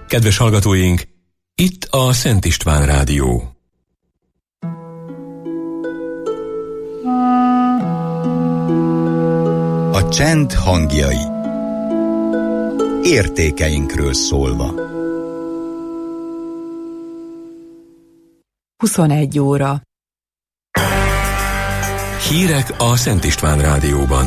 Kedves hallgatóink, itt a Szent István Rádió. A csend hangjai. Értékeinkről szólva. 21 óra. Hírek a Szent István Rádióban.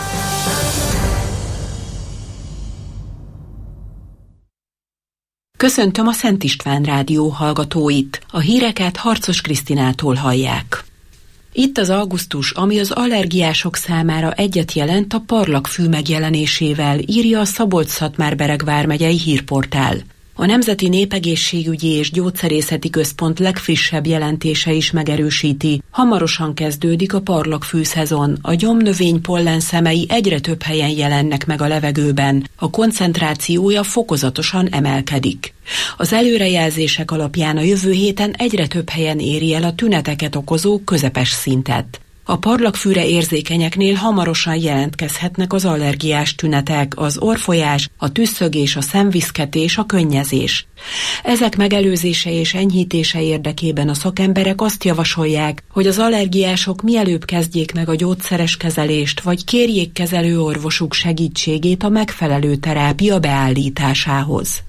Köszöntöm a Szent István Rádió hallgatóit. A híreket Harcos Krisztinától hallják. Itt az augusztus, ami az allergiások számára egyet jelent a parlagfű megjelenésével, írja a Szabolcs-Szatmár-Bereg vármegyei hírportál. A Nemzeti Népegészségügyi és Gyógyszerészeti Központ legfrissebb jelentése is megerősíti. Hamarosan kezdődik a parlagfű szezon. A gyomnövény pollenszemei egyre több helyen jelennek meg a levegőben. A koncentrációja fokozatosan emelkedik. Az előrejelzések alapján a jövő héten egyre több helyen éri el a tüneteket okozó közepes szintet. A parlagfűre érzékenyeknél hamarosan jelentkezhetnek az allergiás tünetek, az orrfolyás, a tüsszögés, a szemviszketés, a könnyezés. Ezek megelőzése és enyhítése érdekében a szakemberek azt javasolják, hogy az allergiások mielőbb kezdjék meg a gyógyszeres kezelést, vagy kérjék kezelőorvosuk segítségét a megfelelő terápia beállításához.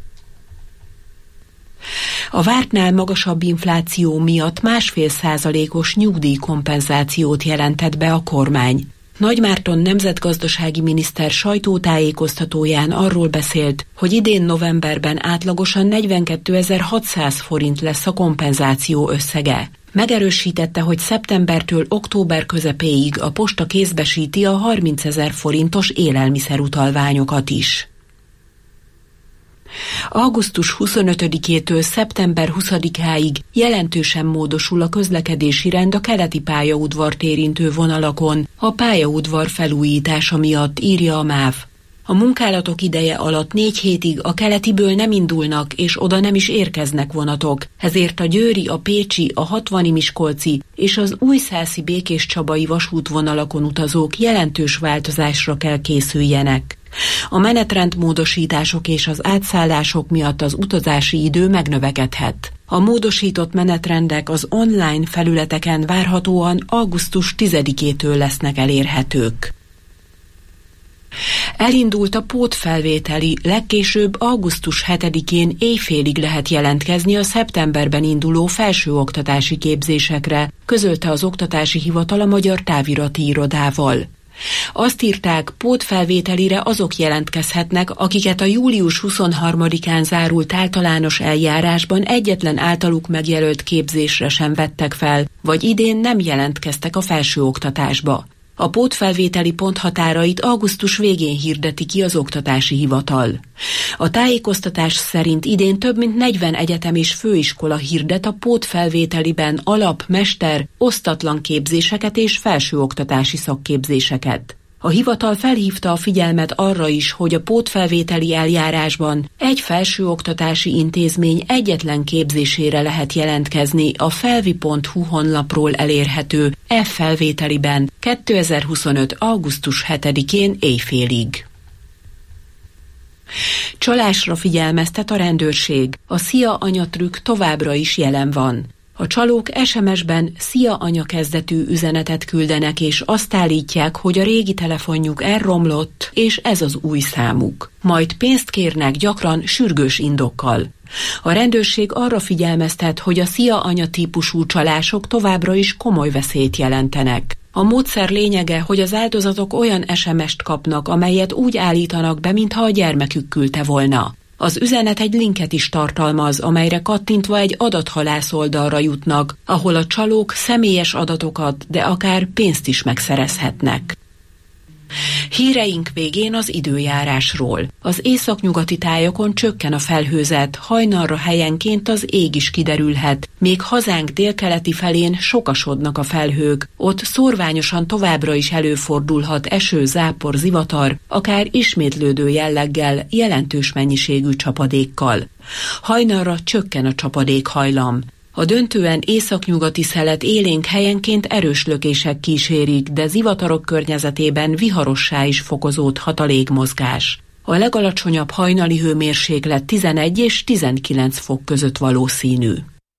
A vártnál magasabb infláció miatt 1,5%-os nyugdíjkompenzációt jelentett be a kormány. Nagy Márton nemzetgazdasági miniszter sajtótájékoztatóján arról beszélt, hogy idén novemberben átlagosan 42.600 forint lesz a kompenzáció összege. Megerősítette, hogy szeptembertől október közepéig a posta kézbesíti a 30.000 forintos élelmiszerutalványokat is. Augusztus 25-től szeptember 20-áig jelentősen módosul a közlekedési rend a keleti pályaudvart érintő vonalakon, a pályaudvar felújítása miatt, írja a MÁV. A munkálatok ideje alatt 4 hétig a keletiből nem indulnak és oda nem is érkeznek vonatok, ezért a győri, a pécsi, a hatvani miskolci és az újszászi békéscsabai vasútvonalakon utazók jelentős változásra kell készüljenek. A menetrendmódosítások és az átszállások miatt az utazási idő megnövekedhet. A módosított menetrendek az online felületeken várhatóan augusztus 10-től lesznek elérhetők. Elindult a pótfelvételi, legkésőbb augusztus 7-én éjfélig lehet jelentkezni a szeptemberben induló felsőoktatási képzésekre, közölte az Oktatási Hivatal a Magyar Távirati Irodával. Azt írták, pótfelvételire azok jelentkezhetnek, akiket a július 23-án zárult általános eljárásban egyetlen általuk megjelölt képzésre sem vettek fel, vagy idén nem jelentkeztek a felsőoktatásba. A pótfelvételi ponthatárait augusztus végén hirdeti ki az Oktatási Hivatal. A tájékoztatás szerint idén több mint 40 egyetem és főiskola hirdet a pótfelvételiben alap-, mester-, osztatlan képzéseket és felsőoktatási szakképzéseket. A hivatal felhívta a figyelmet arra is, hogy a pótfelvételi eljárásban egy felsőoktatási intézmény egyetlen képzésére lehet jelentkezni a felvi.hu honlapról elérhető e-felvételiben 2025. augusztus 7-én éjfélig. Csalásra figyelmeztet a rendőrség. A Szia anya trükk továbbra is jelen van. A csalók SMS-ben Szia anya kezdetű üzenetet küldenek, és azt állítják, hogy a régi telefonjuk elromlott, és ez az új számuk. Majd pénzt kérnek, gyakran sürgős indokkal. A rendőrség arra figyelmeztet, hogy a Szia anya típusú csalások továbbra is komoly veszélyt jelentenek. A módszer lényege, hogy az áldozatok olyan SMS-t kapnak, amelyet úgy állítanak be, mintha a gyermekük küldte volna. Az üzenet egy linket is tartalmaz, amelyre kattintva egy adathalász oldalra jutnak, ahol a csalók személyes adatokat, de akár pénzt is megszerezhetnek. Híreink végén az időjárásról. Az északnyugati tájakon csökken a felhőzet, hajnalra helyenként az ég is kiderülhet, még hazánk délkeleti felén sokasodnak a felhők, ott szórványosan továbbra is előfordulhat eső, zápor, zivatar, akár ismétlődő jelleggel, jelentős mennyiségű csapadékkal. Hajnalra csökken a csapadékhajlam. A döntően északnyugati szelet élénk helyenként erős lökések kísérik, de zivatarok környezetében viharossá is fokozódhat a légmozgás. A legalacsonyabb hajnali hőmérséklet 11 és 19 fok között valószínű.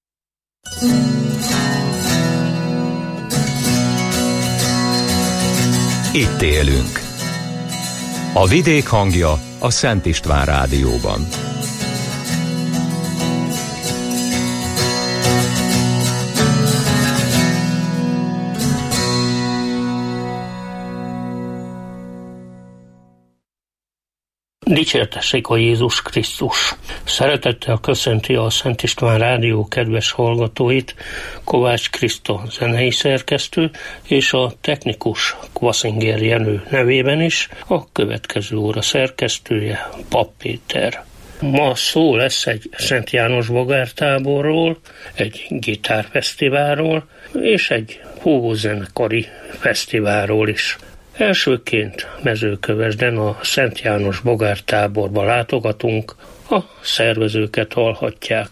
Itt élünk. A vidék hangja a Szent István Rádióban. Dicsértessék a Jézus Krisztus! Szeretettel köszönti a Szent István Rádió kedves hallgatóit Kovács Kriszta zenei szerkesztő és a technikus Kvaszinger Jenő nevében is a következő óra szerkesztője, Papp Péter. Ma szó lesz egy Szent János bogártáborról, egy gitárfesztiválról és egy hózenekari fesztiválról is. Elsőként Mezőkövesden a Szent János bogártáborba látogatunk, a szervezőket hallhatják.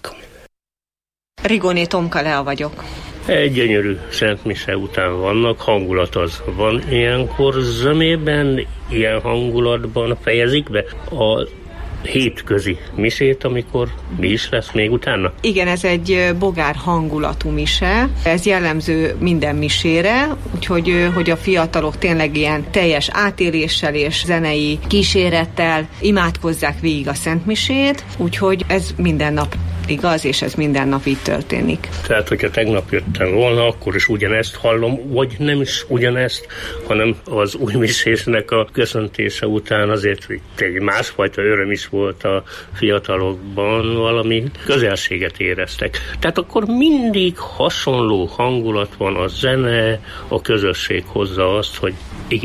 Rigóné Tomka Lea vagyok. Egy gyönyörű szentmise után vannak, hangulat az van ilyenkor zömében, ilyen hangulatban fejezik be a hétközi misét, amikor mi is lesz még utána? Igen, ez egy bogár hangulatú mise. Ez jellemző minden misére, úgyhogy hogy a fiatalok tényleg ilyen teljes átéléssel és zenei kísérettel imádkozzák végig a szentmisét, úgyhogy ez minden nap igaz, és ez minden nap így történik. Tehát, hogyha tegnap jöttem volna, akkor is ugyanezt hallom, vagy nem is ugyanezt, hanem az új misésnek a köszöntése után azért egy másfajta öröm is volt a fiatalokban, valami közelséget éreztek. Tehát akkor mindig hasonló hangulat van, a zene, a közösség hozza azt, hogy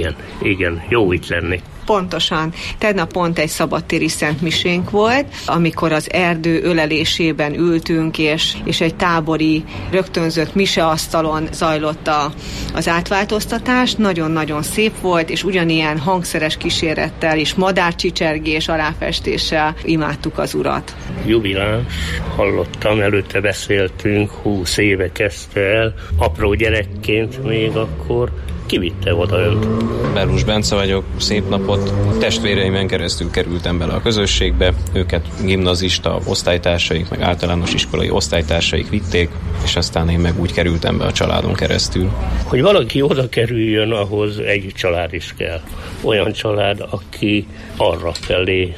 igen, jó itt lenni. Pontosan. Tegnap pont egy szabadtéri szentmisénk volt, amikor az erdő ölelésében ültünk, és egy tábori rögtönzött miseasztalon zajlott az átváltoztatás. Nagyon-nagyon szép volt, és ugyanilyen hangszeres kísérettel és madárcsicsergés aláfestéssel imádtuk az Urat. Jubiláns, hallottam, előtte beszéltünk, 20 éve kezdte el, apró gyerekként még akkor. Ki vitte oda önt? Berlus Bence vagyok, szép napot. Testvéreimen keresztül kerültem bele a közösségbe, őket gimnazista osztálytársaik, meg általános iskolai osztálytársaik vitték, és aztán én meg úgy kerültem be a családon keresztül. Hogy valaki oda kerüljön, ahhoz egy család is kell. Olyan család, aki arra felé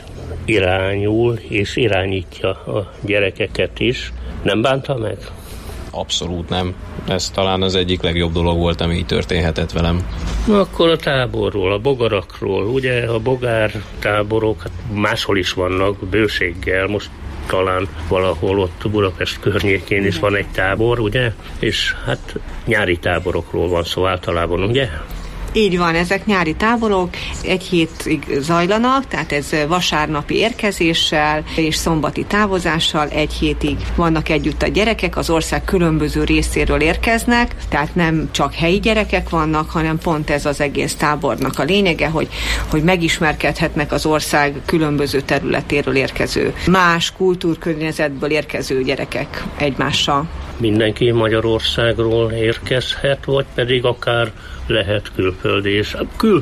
irányul, és irányítja a gyerekeket is. Nem bánta meg? Abszolút nem. Ez talán az egyik legjobb dolog volt, ami így történhetett velem. Akkor a táborról, a bogarakról, ugye a bogár táborok máshol is vannak bőséggel, most talán valahol ott Budapest környékén is van egy tábor, ugye? És hát nyári táborokról van szó általában, ugye? Így van, ezek nyári táborok, egy hétig zajlanak, tehát ez vasárnapi érkezéssel és szombati távozással, egy hétig vannak együtt a gyerekek, az ország különböző részéről érkeznek, tehát nem csak helyi gyerekek vannak, hanem pont ez az egész tábornak a lényege, hogy megismerkedhetnek az ország különböző területéről érkező, más kultúrkörnyezetből érkező gyerekek egymással. Mindenki Magyarországról érkezhet, vagy pedig akár lehet külföldi, és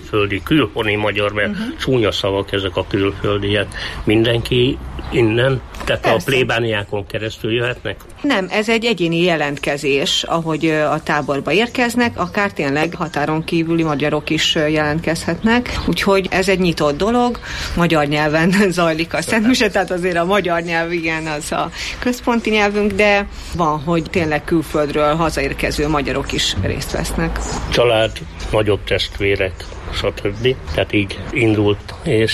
külhoni magyar, mert csúnya szavak ezek a külföldiek. Mindenki innen, tehát persze. A plébániákon keresztül jöhetnek? Nem, ez egy egyéni jelentkezés, ahogy a táborba érkeznek, akár tényleg határon kívüli magyarok is jelentkezhetnek, úgyhogy ez egy nyitott dolog, magyar nyelven zajlik a szentmise, tehát azért a magyar nyelv, igen, az a központi nyelvünk, de van, hogy tényleg külföldről hazaérkező magyarok is részt vesznek. Család, nagyobb testvérek, stb. Tehát így indult, és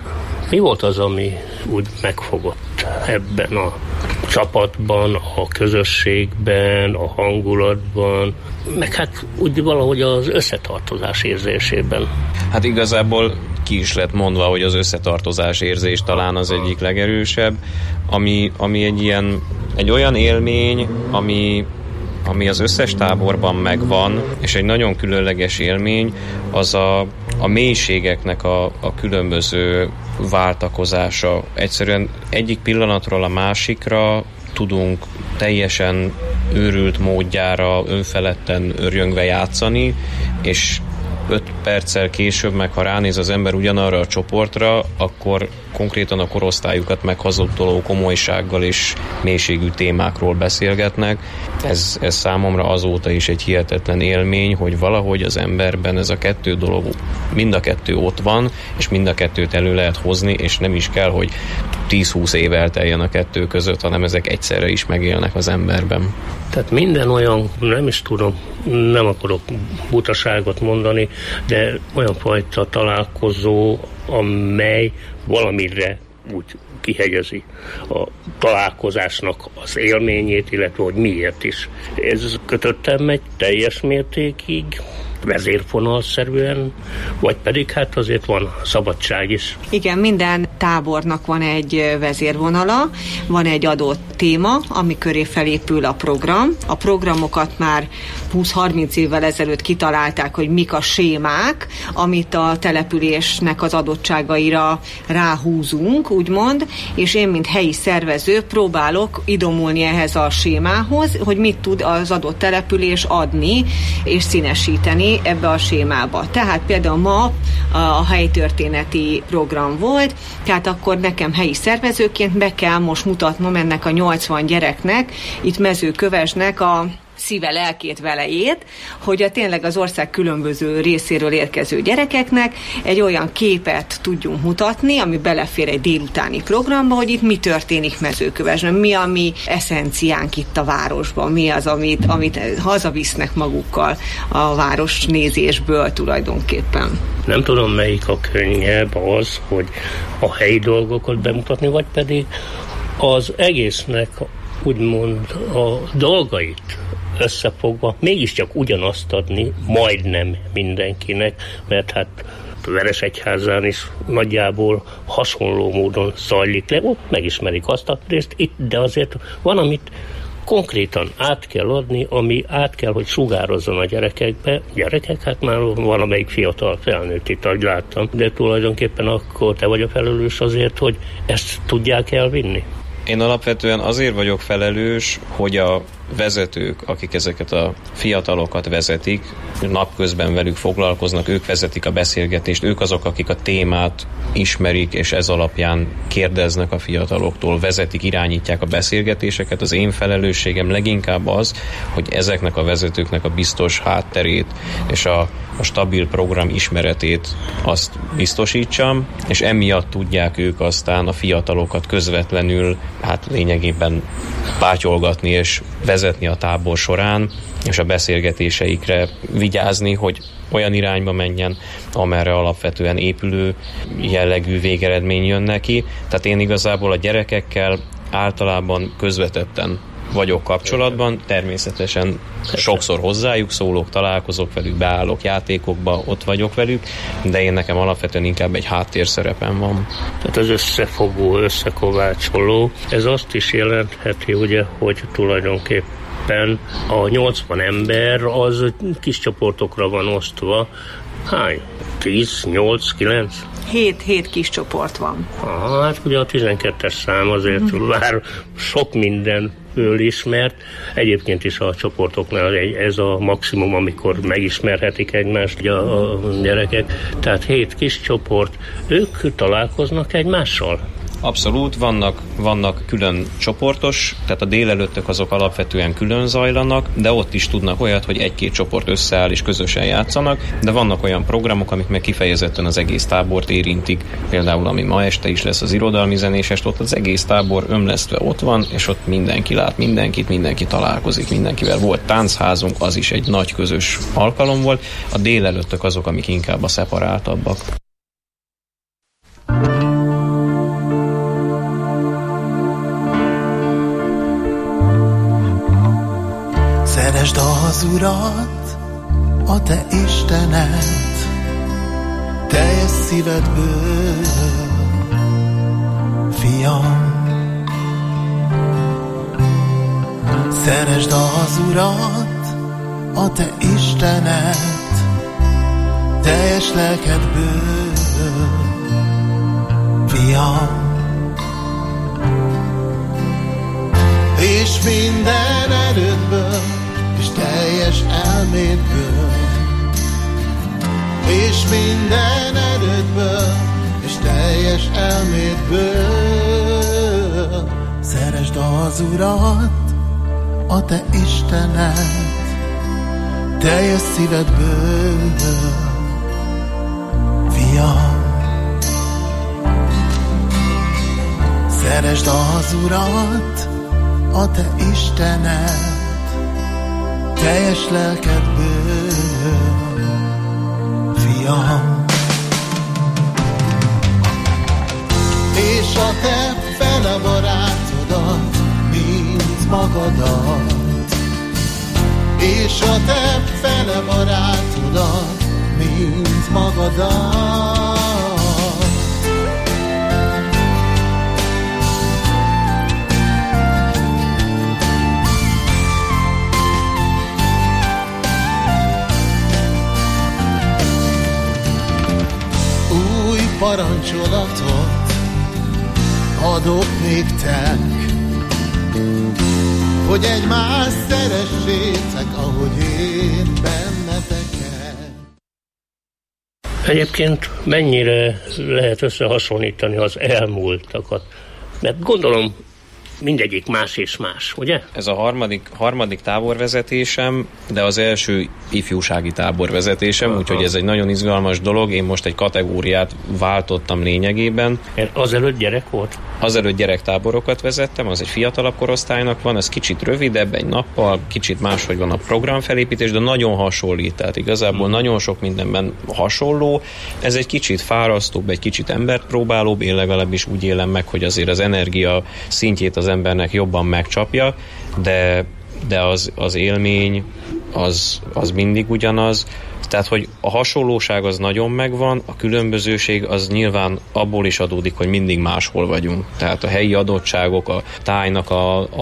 mi volt az, ami úgy megfogott ebben a csapatban, a közösségben, a hangulatban, meg hát úgy valahogy az összetartozás érzésében? Hát igazából ki is lett mondva, hogy az összetartozás érzés talán az egyik legerősebb, ami egy olyan élmény, ami az összes táborban megvan, és egy nagyon különleges élmény, az a mélységeknek a különböző váltakozása. Egyszerűen egyik pillanatról a másikra tudunk teljesen őrült módjára, önfeledten örjöngve játszani, és 5 perccel később, meg ha ránéz az ember ugyanarra a csoportra, akkor konkrétan a korosztályukat meghazudtoló komolysággal és mélységű témákról beszélgetnek. Ez számomra azóta is egy hihetetlen élmény, hogy valahogy az emberben ez a kettő dolog, mind a kettő ott van, és mind a kettőt elő lehet hozni, és nem is kell, hogy 10-20 év elteljen a kettő között, hanem ezek egyszerre is megélnek az emberben. Tehát minden olyan, nem is tudom, nem akarok butaságot mondani, de olyan fajta találkozó, amely valamire úgy kihegyezi a találkozásnak az élményét, illetve hogy miért is. Ez kötöttem megy teljes mértékig, vezérfonalszerűen, vagy pedig hát azért van szabadság is. Igen, minden tábornak van egy vezérvonala, van egy adott téma, ami köré felépül a program. A programokat már 20-30 évvel ezelőtt kitalálták, hogy mik a sémák, amit a településnek az adottságaira ráhúzunk, úgymond, és én, mint helyi szervező próbálok idomulni ehhez a sémához, hogy mit tud az adott település adni és színesíteni ebbe a sémába. Tehát például ma a helytörténeti program volt, tehát akkor nekem helyi szervezőként be kell most mutatnom ennek a 80 gyereknek, itt Mezőkövesnek a szíve, lelkét, velejét, hogy tényleg az ország különböző részéről érkező gyerekeknek egy olyan képet tudjunk mutatni, ami belefér egy délutáni programba, hogy itt mi történik Mezőkövesben, mi a mi eszenciánk itt a városban, mi az, amit hazavisznek magukkal a városnézésből tulajdonképpen. Nem tudom, melyik a könnyebb az, hogy a helyi dolgokat bemutatni, vagy pedig az egésznek úgymond a dolgait összefogva mégiscsak ugyanazt adni majdnem mindenkinek, mert hát Veresegyházán is nagyjából hasonló módon zajlik le, ott megismerik azt a részt, itt, de azért van, amit konkrétan át kell adni, ami át kell, hogy sugározzon a gyerekekbe. Gyerekek, hát már van, amelyik fiatal felnőtt itt, ahogy láttam, de tulajdonképpen akkor te vagy a felelős azért, hogy ezt tudják elvinni. Én alapvetően azért vagyok felelős, hogy a vezetők, akik ezeket a fiatalokat vezetik, napközben velük foglalkoznak, ők vezetik a beszélgetést, ők azok, akik a témát ismerik, és ez alapján kérdeznek a fiataloktól, vezetik, irányítják a beszélgetéseket. Az én felelősségem leginkább az, hogy ezeknek a vezetőknek a biztos hátterét és a stabil program ismeretét azt biztosítsam, és emiatt tudják ők aztán a fiatalokat közvetlenül, hát lényegében pátyolgatni és vezetni a tábor során, és a beszélgetéseikre vigyázni, hogy olyan irányba menjen, amerre alapvetően épülő jellegű végeredmény jön neki. Tehát én igazából a gyerekekkel általában közvetetten vagyok kapcsolatban, természetesen sokszor hozzájuk szólok, találkozok velük, beállok játékokba, ott vagyok velük, de én nekem alapvetően inkább egy háttérszerepem van. Tehát az összefogó, összekovácsoló, ez azt is jelentheti, ugye, hogy tulajdonképpen a 80 ember az kis csoportokra van osztva. Hány? 10, 8, 9? 7 kis csoport van. Hát ugye a 12-es szám azért már sok mindenből ismert. Egyébként is a csoportoknál ez a maximum, amikor megismerhetik egymást ugye a gyerekek. Tehát 7 kis csoport, ők találkoznak egymással. Abszolút, vannak külön csoportos, tehát a délelőttök azok alapvetően külön zajlanak, de ott is tudnak olyat, hogy egy-két csoport összeáll és közösen játszanak, de vannak olyan programok, amik meg kifejezetten az egész tábort érintik, például ami ma este is lesz az irodalmi zenésest, ott az egész tábor ömlesztve ott van, és ott mindenki lát mindenkit, mindenki találkozik mindenkivel. Volt táncházunk, az is egy nagy közös alkalom volt, a délelőttök azok, amik inkább a szeparáltabbak. Szeresd az Urat, a te Istened, teljes szívedből, fiam. Szeresd az Urat, a te Istened, teljes lelkedből, fiam. És minden erődből, és teljes elmédből, minden erődből, és teljes elmédből. Szeresd az Urat, a te Istened, teljes szívedből, fiam. Szeresd az Urat, a te Istened, teljes lelkedből, fiam. És a te fele barátodat, mint magadat, és a te fele barátodat, mint magadat. Új parancsolatot adok néktek, hogy egymást szeressétek, ahogy én benneteket. Egyébként mennyire lehet összehasonlítani az elmúltakat? Mert gondolom mindegyik más és más, ugye? Ez a harmadik táborvezetésem, de az első ifjúsági táborvezetésem, úgyhogy ez egy nagyon izgalmas dolog. Én most egy kategóriát váltottam lényegében. Azelőtt gyerek volt? Azelőtt gyerektáborokat vezettem, az egy fiatalabb korosztálynak van, ez kicsit rövidebb, egy nappal, kicsit máshogy van a programfelépítés, de nagyon hasonlít, tehát igazából nagyon sok mindenben hasonló. Ez egy kicsit fárasztóbb, egy kicsit embert próbálóbb, én legalábbis úgy élem meg, hogy azért az energia szintjét az embernek jobban megcsapja, de az élmény az mindig ugyanaz. Tehát, hogy a hasonlóság az nagyon megvan, a különbözőség az nyilván abból is adódik, hogy mindig máshol vagyunk. Tehát a helyi adottságok, a tájnak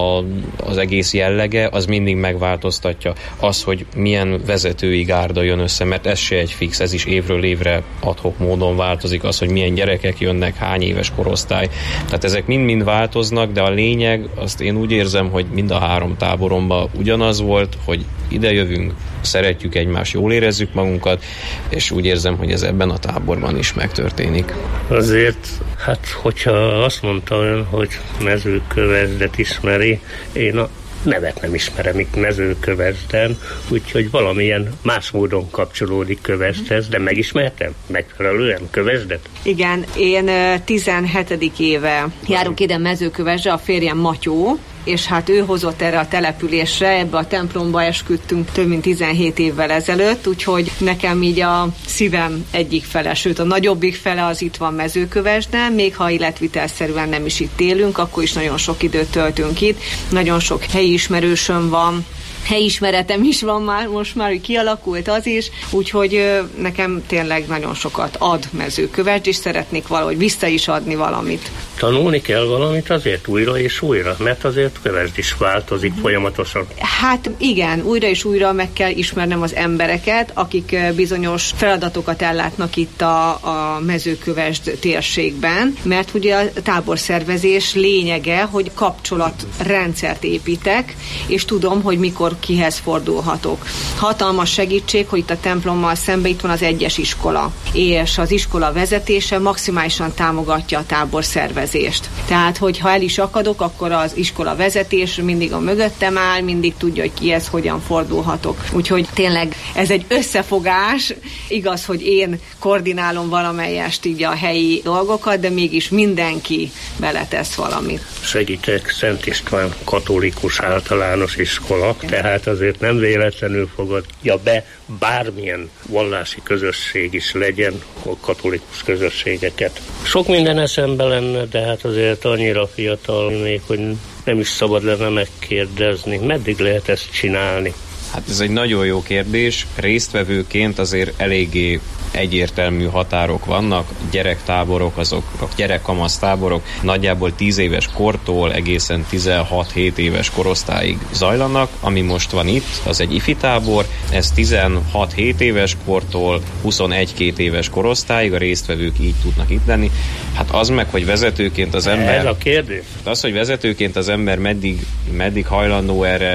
az egész jellege, az mindig megváltoztatja az, hogy milyen vezetői gárda jön össze, mert ez se egy fix, ez is évről évre ad-hoc módon változik, az, hogy milyen gyerekek jönnek, hány éves korosztály. Tehát ezek mind-mind változnak, de a lényeg, azt én úgy érzem, hogy mind a 3 táboromban ugyanaz volt, hogy ide jövünk, szeretjük egymást, jól érezzük magunkat, és úgy érzem, hogy ez ebben a táborban is megtörténik. Azért, hát hogyha azt mondta ön, hogy Mezőkövesdet ismeri, én a nevet nem ismerem itt Mezőkövesden, úgyhogy valamilyen más módon kapcsolódik Kövesdhez, de megismertem megfelelően Kövesdet? Igen, én 17. éve járok ide Mezőkövesdre, a férjem Matyó, és hát ő hozott erre a településre, ebbe a templomba esküdtünk több mint 17 évvel ezelőtt, úgyhogy nekem így a szívem egyik fele, sőt a nagyobbik fele az itt van Mezőkövesden, még ha életvitelszerűen nem is itt élünk, akkor is nagyon sok időt töltünk itt, nagyon sok helyi ismerősöm van, helyismeretem is van már, most már hogy kialakult az is, úgyhogy nekem tényleg nagyon sokat ad Mezőkövesd, és szeretnék valahogy vissza is adni valamit. Tanulni kell valamit azért újra és újra, mert azért Kövesd is változik folyamatosan. Hát igen, újra és újra meg kell ismernem az embereket, akik bizonyos feladatokat ellátnak itt a Mezőkövesd térségben, mert ugye a táborszervezés lényege, hogy kapcsolatrendszert építek, és tudom, hogy mikor kihez fordulhatok. Hatalmas segítség, hogy itt a templommal szemben itt van az egyes iskola, és az iskola vezetése maximálisan támogatja a táborszervezést. Tehát, hogyha el is akadok, akkor az iskola vezetés mindig a mögöttem áll, mindig tudja, hogy kihez hogyan fordulhatok. Úgyhogy tényleg ez egy összefogás. Igaz, hogy én koordinálom valamelyest így a helyi dolgokat, de mégis mindenki beletesz valamit. Segítek Szent István katolikus általános iskola, tehát azért nem véletlenül fogadja be bármilyen vallási közösség is legyen, a katolikus közösségeket. Sok minden eszembe lenne, de hát azért annyira fiatal még, hogy nem is szabad lenne megkérdezni. Meddig lehet ezt csinálni? Hát ez egy nagyon jó kérdés. Résztvevőként azért eléggé egyértelmű határok vannak, gyerektáborok, azok a gyerekkamasz táborok nagyjából 10 éves kortól egészen 16-7 éves korosztályig zajlanak, ami most van itt, az egy ifi tábor, ez 16-7 éves kortól 21-2 éves korosztályig, a résztvevők így tudnak itt lenni. Hát az meg, hogy vezetőként az ember... Ez a kérdés. Az, hogy vezetőként az ember meddig hajlandó erre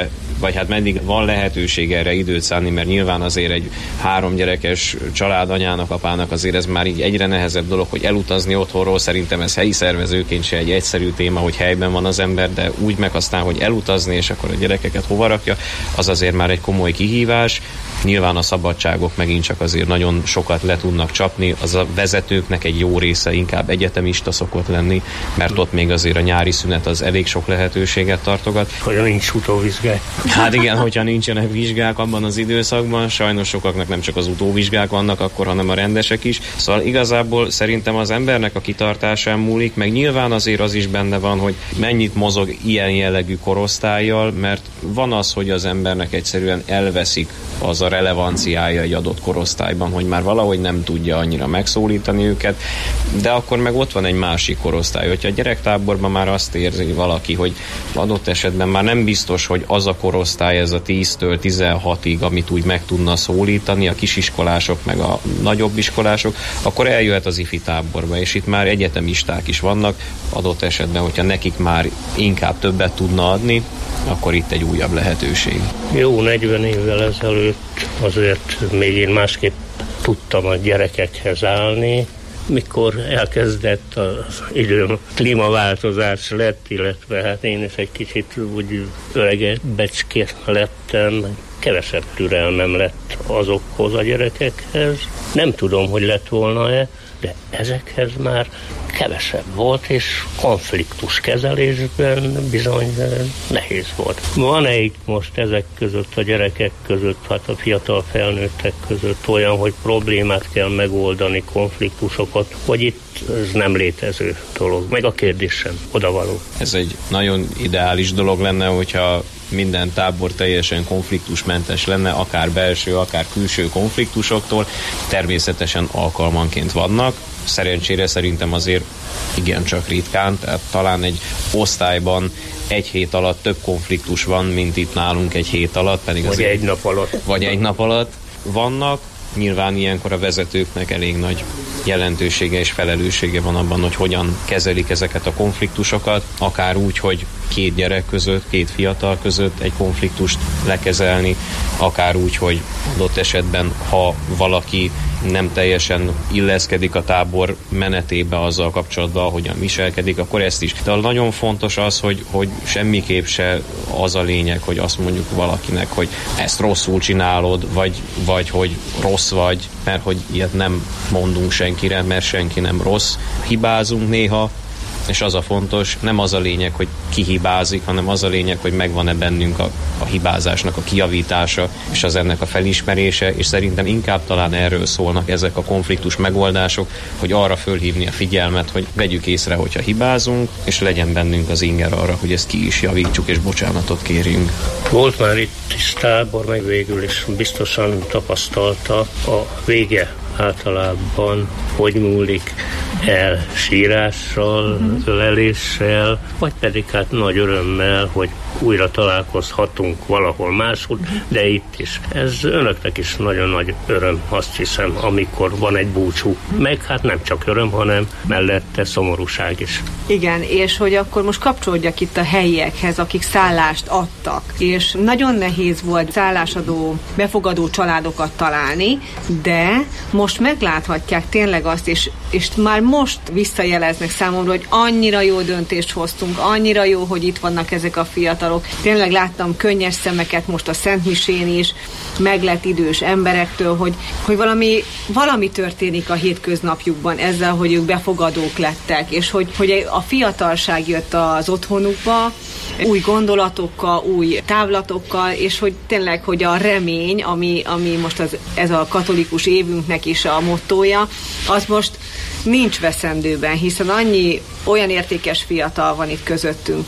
vagy hát meddig van lehetőség erre időt szánni, mert nyilván azért egy 3 gyerekes család anyának, apának azért ez már így egyre nehezebb dolog, hogy elutazni otthonról. Szerintem ez helyi szervezőként se egy egyszerű téma, hogy helyben van az ember, de úgy meg aztán, hogy elutazni, és akkor a gyerekeket hova rakja, az azért már egy komoly kihívás. Nyilván a szabadságok megint csak azért nagyon sokat le tudnak csapni, az a vezetőknek egy jó része inkább egyetemista szokott lenni, mert ott még azért a nyári szünet az elég sok lehetőséget tartogat. Hogy nincs utóvizsgák. Hát igen, hogyha nincsenek vizsgák abban az időszakban, sajnos sokaknak nem csak az utóvizsgák vannak akkor, hanem a rendesek is. Szóval igazából szerintem az embernek a kitartásán múlik, meg nyilván azért az is benne van, hogy mennyit mozog ilyen jellegű korosztállyal, mert van az, hogy az embernek egyszerűen elveszik az a relevanciája egy adott korosztályban, hogy már valahogy nem tudja annyira megszólítani őket, de akkor meg ott van egy másik korosztály. Hogyha a gyerektáborban már azt érzi valaki, hogy adott esetben már nem biztos, hogy az a korosztály, ez a 10-től 16-ig, amit úgy meg tudna szólítani, a kisiskolások meg a nagyobb iskolások, akkor eljöhet az ifi táborba, és itt már egyetemisták is vannak, adott esetben, hogyha nekik már inkább többet tudna adni, akkor itt egy újabb lehetőség. Jó, 40 évvel ezelőtt azért még én másképp tudtam a gyerekekhez állni, mikor elkezdett az időm, klímaváltozás lett, illetve hát én is egy kicsit úgy öregebbecske lettem, kevesebb türelmem lett azokhoz a gyerekekhez. Nem tudom, hogy lett volna-e, de ezekhez már kevesebb volt, és konfliktus kezelésben bizony nehéz volt. Van-e itt most ezek között, a gyerekek között, hát a fiatal felnőttek között olyan, hogy problémát kell megoldani, konfliktusokat, vagy itt ez nem létező dolog? Meg a kérdés sem odavaló. Ez egy nagyon ideális dolog lenne, hogyha minden tábor teljesen konfliktusmentes lenne, akár belső, akár külső konfliktusoktól. Természetesen alkalmanként vannak. Szerencsére szerintem azért igencsak ritkán, tehát talán egy osztályban egy hét alatt több konfliktus van, mint itt nálunk egy hét alatt. Pedig vagy egy nap alatt. Vagy egy nap alatt vannak. Nyilván ilyenkor a vezetőknek elég nagy jelentősége és felelőssége van abban, hogy hogyan kezelik ezeket a konfliktusokat, akár úgy, hogy 2 gyerek között, 2 fiatal között egy konfliktust lekezelni, akár úgy, hogy adott esetben, ha valaki nem teljesen illeszkedik a tábor menetébe azzal kapcsolatban, ahogyan viselkedik, akkor ezt is. De nagyon fontos az, hogy semmiképp se az a lényeg, hogy azt mondjuk valakinek, hogy ezt rosszul csinálod, vagy hogy rossz vagy, mert hogy ilyet nem mondunk senkire, mert senki nem rossz. Hibázunk néha, és az a fontos, nem az a lényeg, hogy ki hibázik, hanem az a lényeg, hogy megvan-e bennünk a hibázásnak a kijavítása, és az ennek a felismerése, és szerintem inkább talán erről szólnak ezek a konfliktus megoldások, hogy arra fölhívni a figyelmet, hogy vegyük észre, hogyha hibázunk, és legyen bennünk az inger arra, hogy ezt ki is javítsuk, és bocsánatot kérjünk. Volt már itt is tábor, meg végül is biztosan tapasztalta a vége általában, hogy múlik el sírással, öleléssel, vagy pedig hát nagy örömmel, hogy újra találkozhatunk valahol máshol, de itt is. Ez önöknek is nagyon nagy öröm, azt hiszem, amikor van egy búcsú. Meg hát nem csak öröm, hanem mellette szomorúság is. Igen, és hogy akkor most kapcsolódjak itt a helyiekhez, akik szállást adtak. És nagyon nehéz volt szállásadó, befogadó családokat találni, de most megláthatják tényleg azt, és már most visszajeleznek számomra, hogy annyira jó döntést hoztunk, annyira jó, hogy itt vannak ezek a fiatalok. Tényleg láttam könnyes szemeket most a Szentmisén is, meglett idős emberektől, hogy valami történik a hétköznapjukban ezzel, hogy ők befogadók lettek, és hogy a fiatalság jött az otthonukba, új gondolatokkal, új távlatokkal, és hogy tényleg, hogy a remény, ami most ez a katolikus évünknek is a mottója, az most nincs veszendőben, hiszen annyi olyan értékes fiatal van itt közöttünk,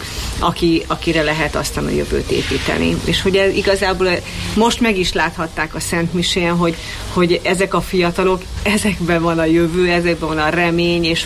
akire lehet aztán a jövőt építeni. És hogy ez igazából most meg is láthatták a Szentmisén, hogy ezek a fiatalok, ezekben van a jövő, ezekben van a remény, és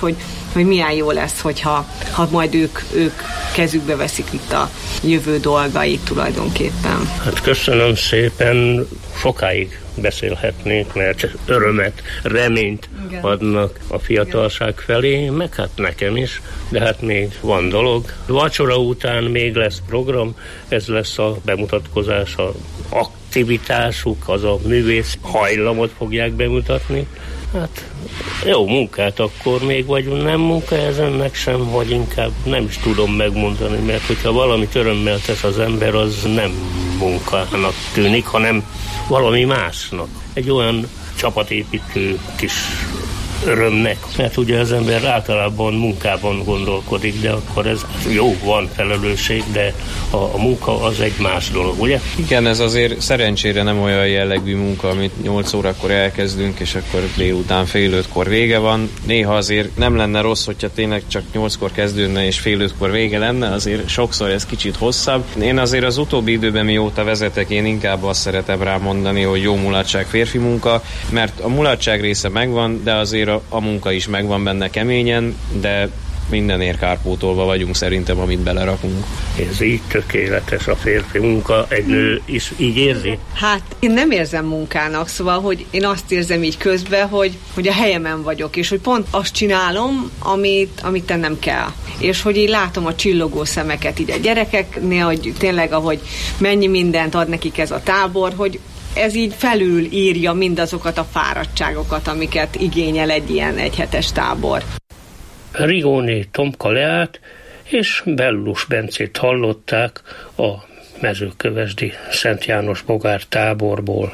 hogy milyen jó lesz, hogyha majd ők kezükbe veszik itt a jövő dolgait tulajdonképpen. Hát köszönöm szépen, sokáig beszélhetnénk, mert örömet, reményt adnak a fiatalság felé, meg hát nekem is, de hát még van dolog. Vacsora után még lesz program, ez lesz a bemutatkozás, a aktivitásuk, az a művész hajlamot fogják bemutatni. Hát jó munkát akkor még, vagy nem munka ez ennek sem, vagy inkább nem is tudom megmondani, mert hogyha valamit örömmel tesz az ember, az nem munkának tűnik, hanem valami másnak. Egy olyan csapatépítő kis örömnek, mert ugye az ember általában munkában gondolkodik, de akkor ez jó, van felelősség, de a munka az egy más dolog, ugye? Igen, ez azért szerencsére nem olyan jellegű munka, amit 8 órakor elkezdünk, és akkor délután 4:30-kor vége van. Néha azért nem lenne rossz, hogyha tényleg csak 8-kor kezdődne, és 4:30-kor vége lenne, azért sokszor ez kicsit hosszabb. Én azért az utóbbi időben, mióta vezetek, én inkább azt szeretem rámondani, hogy jó mulatság férfi munka, mert a mulatság része megvan, de azért a munka is megvan benne keményen, de mindenért kárpótolva vagyunk szerintem, amit belerakunk. Ez így tökéletes a férfi munka, egy nő is így érzi? Hát én nem érzem munkának, szóval, hogy én azt érzem így közben, hogy a helyemen vagyok, és hogy pont azt csinálom, amit tennem kell. És hogy így látom a csillogó szemeket így a gyerekeknél, hogy tényleg, ahogy mennyi mindent ad nekik ez a tábor, hogy ez így felül írja mindazokat a fáradtságokat, amiket igényel egy ilyen egyhetes tábor. Rigóné Tomka Leát és Bellus Bencét hallották a mezőkövesdi Szent János Bogár táborból.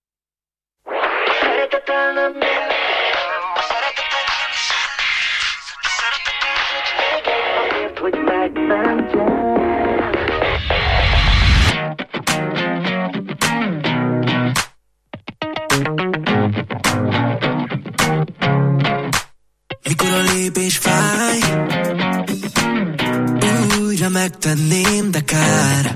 Mikor a lépés fáj, újra megtenném, de kár.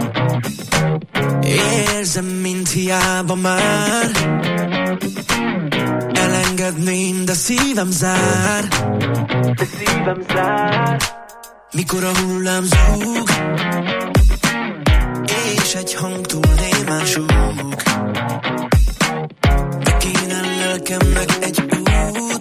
Érzem, mint hiába már. Elengedném, de szívem zár. Mikor a hullám zúg, és egy hang túl némán súg. De kéne lelkemnek egy út,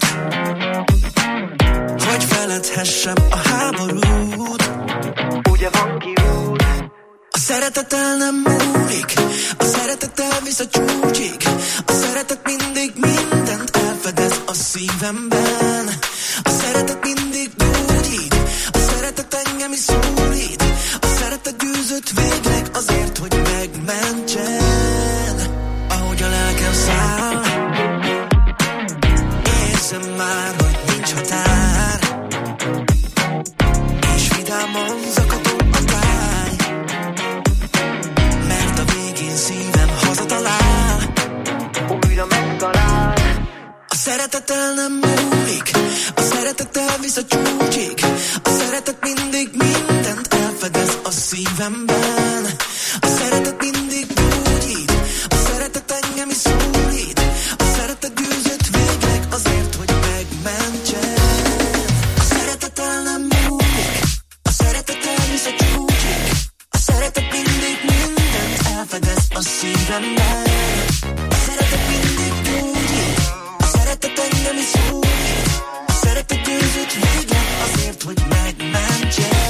hogy feledhessem a háborút. Ugye van kiút. A szeretet el nem múlik, a szeretet elvisz a csúcsig. A szeretet mindig mindent elfedez a szívemben. A szeretet mindig gyógyít, a szeretet engem is szólít. A szeretet győzött végleg azért, hogy megmentsen. Ahogy a lelkem száll, érzem már, hogy nincs határ, és vidáman zakatol a táj, mert a végén szívem hazatalál, újra megtalál. A szeretet el nem múlik, a szeretet elvisz a csúcsig. A szeretet mindig mindent elfedez a szívemben. A szeretet mindig gyógyít, a szeretet engem is szólít. A szeretet győzött végleg azért, hogy megmentsen. A szeretet el nem múlik, a szeretet elvisz a csúcsig. A szeretet mindig mindent elfedez a szívemben. A szeretet mindig gyógyít, a szeretet engem is szólít. A szeretet győzött végleg azért, hogy megmentsen.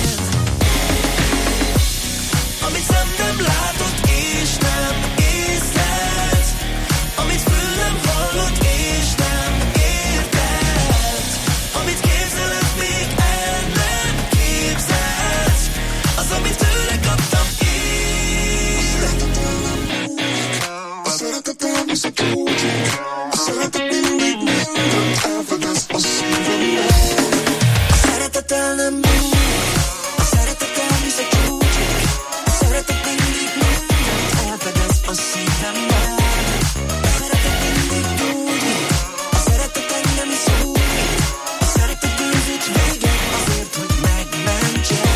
Amit szem nem látott és nem észlelt, amit fül nem hallott és nem értett, amit képzeled még el nem képzelsz, az amit tőle kaptam én. A szeretet elvisz a csúcsig, a szeretet mindig mindent elfedez a szívemben. A szeretet el nem múlik, a szeretet elvisz a csúcsig. A szeretet mindig mindent elfedez a szívemben. A szeretet mindig gyógyít, a szeretet engem is szólít. A szeretet győzött végleg azért, hogy megmentsen.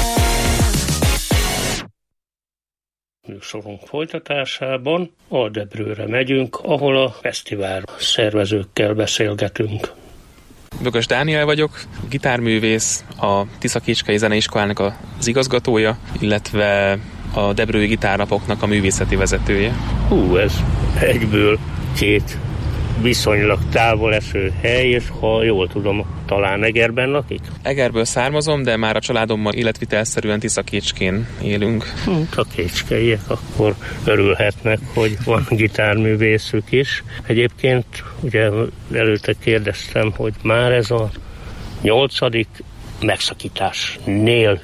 Műsorunk folytatásában Aldebrőre megyünk, ahol a fesztivál szervezőkkel beszélgetünk. Bögös Dániel vagyok, gitárművész, a Tiszakécskei Zeneiskolának az igazgatója, illetve a Debrői Gitárnapoknak a művészeti vezetője. Ez egyből két viszonylag távol eső hely, és ha jól tudom, talán Egerben lakik? Egerből származom, de már a családommal életvitelszerűen Tiszakécskén élünk. A kécskeiek akkor örülhetnek, hogy van gitárművészük is. Egyébként ugye előtte kérdeztem, hogy már ez a 8. megszakítás nélküli,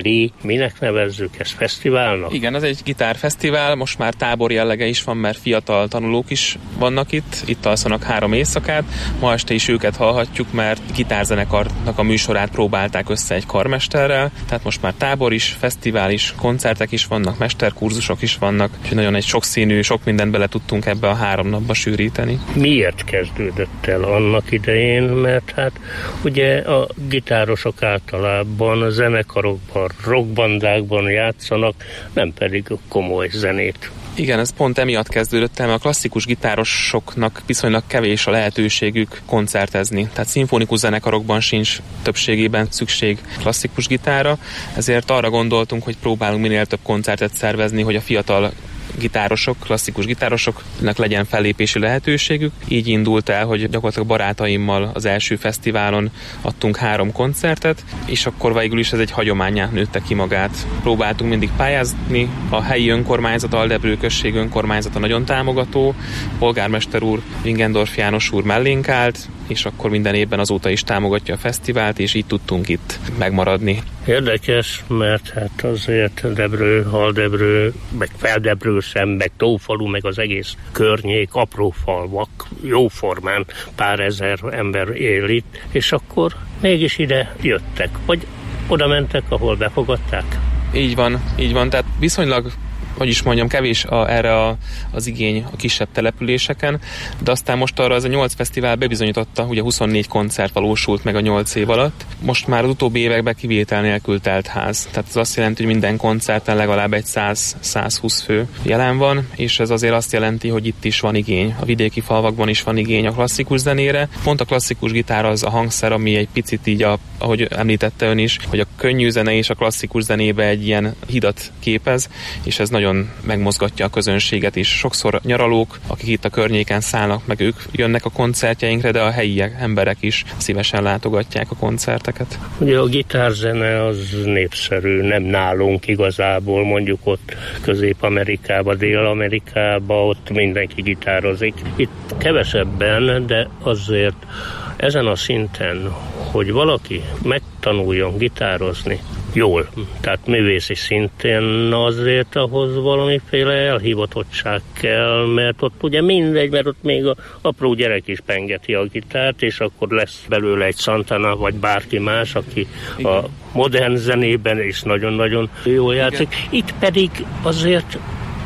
minek nevezzük ezt, fesztiválnak? Igen, ez egy gitárfesztivál, most már tábor jellege is van, mert fiatal tanulók is vannak itt alszanak 3 éjszakát, ma este is őket hallhatjuk, mert gitárzenekarnak a műsorát próbálták össze egy karmesterrel, tehát most már tábor is, fesztivál is, koncertek is vannak, mesterkurzusok is vannak, úgyhogy nagyon egy sokszínű, sok mindent bele tudtunk ebbe a 3 napba sűríteni. Miért kezdődött el annak idején? Mert hát ugye a gitárosok általában a zenekarok rockbandákban játszanak, nem pedig komoly zenét. Igen, ez pont emiatt kezdődött el, mert a klasszikus gitárosoknak viszonylag kevés a lehetőségük koncertezni. Tehát szimfonikus zenekarokban sincs többségében szükség klasszikus gitárra, ezért arra gondoltunk, hogy próbálunk minél több koncertet szervezni, hogy a fiatal gitárosok, klasszikus gitárosoknak legyen fellépési lehetőségük. Így indult el, hogy gyakorlatilag barátaimmal az első fesztiválon adtunk 3 koncertet, és akkor végül is ez egy hagyománnyá nőtte ki magát. Próbáltunk mindig pályázni, a helyi önkormányzat, Aldebrő község önkormányzata nagyon támogató, polgármester úr, Wingendorf János úr mellénk állt, és akkor minden évben azóta is támogatja a fesztivált, és így tudtunk itt megmaradni. Érdekes, mert hát azért Debrő, Aldebrő, meg Feldebrőszem, meg Tófalu, meg az egész környék, apró falvak, jóformán pár ezer ember él itt, és akkor mégis ide jöttek, vagy oda mentek, ahol befogadták? Így van, tehát viszonylag, hogy is mondjam, kevés erre az igény a kisebb településeken, de aztán most arra ez a 8 fesztivál bebizonyította, ugye 24 koncert valósult meg a 8 év alatt. Most már az utóbbi években kivétel nélkül telt ház. Tehát ez azt jelenti, hogy minden koncerten legalább egy 100-120 fő jelen van, és ez azért azt jelenti, hogy itt is van igény. A vidéki falvakban is van igény a klasszikus zenére. Pont a klasszikus gitár az a hangszer, ami egy picit így, ahogy említette ön is, hogy a könnyű zene és a klasszikus zenébe egy ilyen hidat képez, és ez nagyon megmozgatja a közönséget is. Sokszor nyaralók, akik itt a környéken szállnak, meg ők jönnek a koncertjeinkre, de a helyi emberek is szívesen látogatják a koncerteket. Ugye a gitárzene az népszerű, nem nálunk igazából, mondjuk ott Közép-Amerikában, Dél-Amerikában, ott mindenki gitározik. Itt kevesebben, de azért ezen a szinten, hogy valaki megtanuljon gitározni jól, tehát művészi szintén, azért ahhoz valamiféle elhivatottság kell, mert ott ugye mindegy, mert ott még a apró gyerek is pengeti a gitárt, és akkor lesz belőle egy Santana, vagy bárki más, aki a modern zenében is nagyon-nagyon jól játszik. Itt pedig azért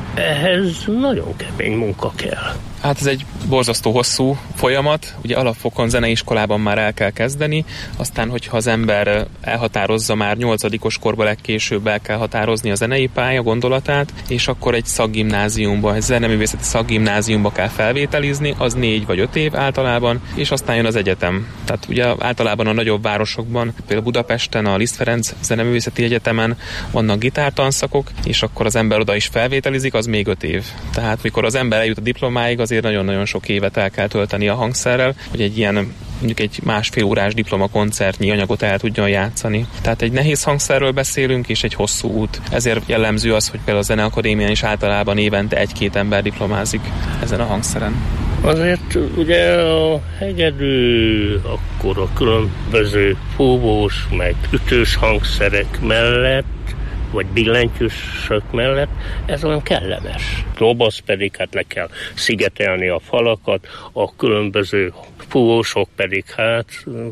ehhez nagyon kemény munka kell. Hát ez egy borzasztó hosszú folyamat, ugye alapfokon zeneiskolában már el kell kezdeni, aztán hogyha az ember elhatározza már 8-os korban legkésőbb el kell határozni a zenei pálya gondolatát, és akkor egy szakgimnáziumba, egy zeneművészeti szakgimnáziumba kell felvételizni, az 4 vagy 5 év általában, és aztán jön az egyetem. Tehát ugye általában a nagyobb városokban, például Budapesten, a Liszt Ferenc Zeneművészeti Egyetemen vannak gitártanszakok, és akkor az ember oda is felvételizik, az még 5 év. Tehát mikor az ember eljut a diplomáig, azért nagyon-nagyon sok évet el kell tölteni a hangszerrel, hogy egy ilyen mondjuk egy 1,5 órás diplomakoncertnyi anyagot el tudjon játszani. Tehát egy nehéz hangszerről beszélünk, és egy hosszú út. Ezért jellemző az, hogy például a Zeneakadémián is általában évente 1-2 ember diplomázik ezen a hangszeren. Azért ugye a hegedű, akkor a különböző fúvós, meg ütős hangszerek mellett, vagy billentyűsök mellett, ez olyan kellemes. Doboz pedig hát le kell szigetelni a falakat, a különböző fúvósok pedig hát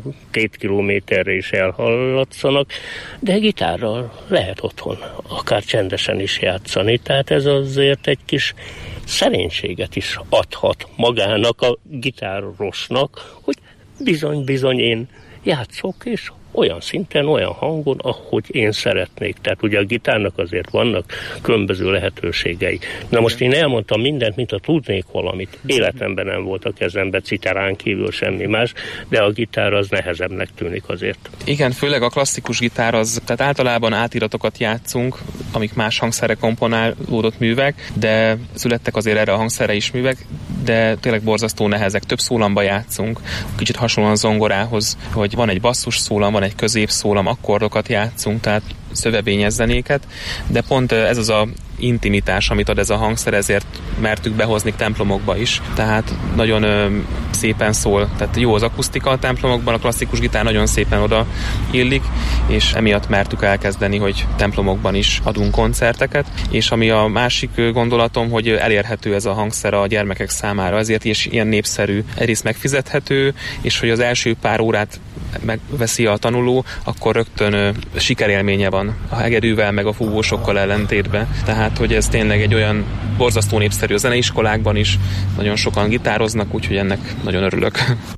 2 kilométerre is elhallatszanak, de gitárral lehet otthon akár csendesen is játszani, tehát ez azért egy kis szerénységet is adhat magának a gitárosnak, hogy bizony én játszok, és olyan szinten, olyan hangon, ahogy én szeretnék. Tehát ugye a gitárnak azért vannak különböző lehetőségei. Na most én elmondtam mindent, mint a tudnék valamit. Életemben nem volt a kezembe citerán kívül semmi más, de a gitár az nehezebbnek tűnik azért. Igen, főleg a klasszikus gitár az, tehát általában átiratokat játszunk, amik más hangszerre komponálódott művek, de születtek azért erre a hangszerre is művek, de tényleg borzasztó nehezek. Több szólamba játszunk, kicsit hasonlóan zongorához, hogy van egy basszus szólam, van egy középszólam, akkordokat játszunk, tehát szövevényes zenéket, de pont ez az a intimitás, amit ad ez a hangszer, ezért mertük behozni templomokba is. Tehát nagyon szépen szól, tehát jó az akusztika a templomokban, a klasszikus gitár nagyon szépen oda illik, és emiatt mertük elkezdeni, hogy templomokban is adunk koncerteket, és ami a másik gondolatom, hogy elérhető ez a hangszer a gyermekek számára, ezért is ilyen népszerű, egyrészt megfizethető, és hogy az első pár órát megveszi a tanuló, akkor rögtön sikerélménye van a hegedűvel, meg a fúvósokkal ellentétben. Tehát, hogy ez tényleg egy olyan borzasztó népszerű a zeneiskolákban is, nagyon sokan gitároznak, úgyhogy ennek nagyon örülök.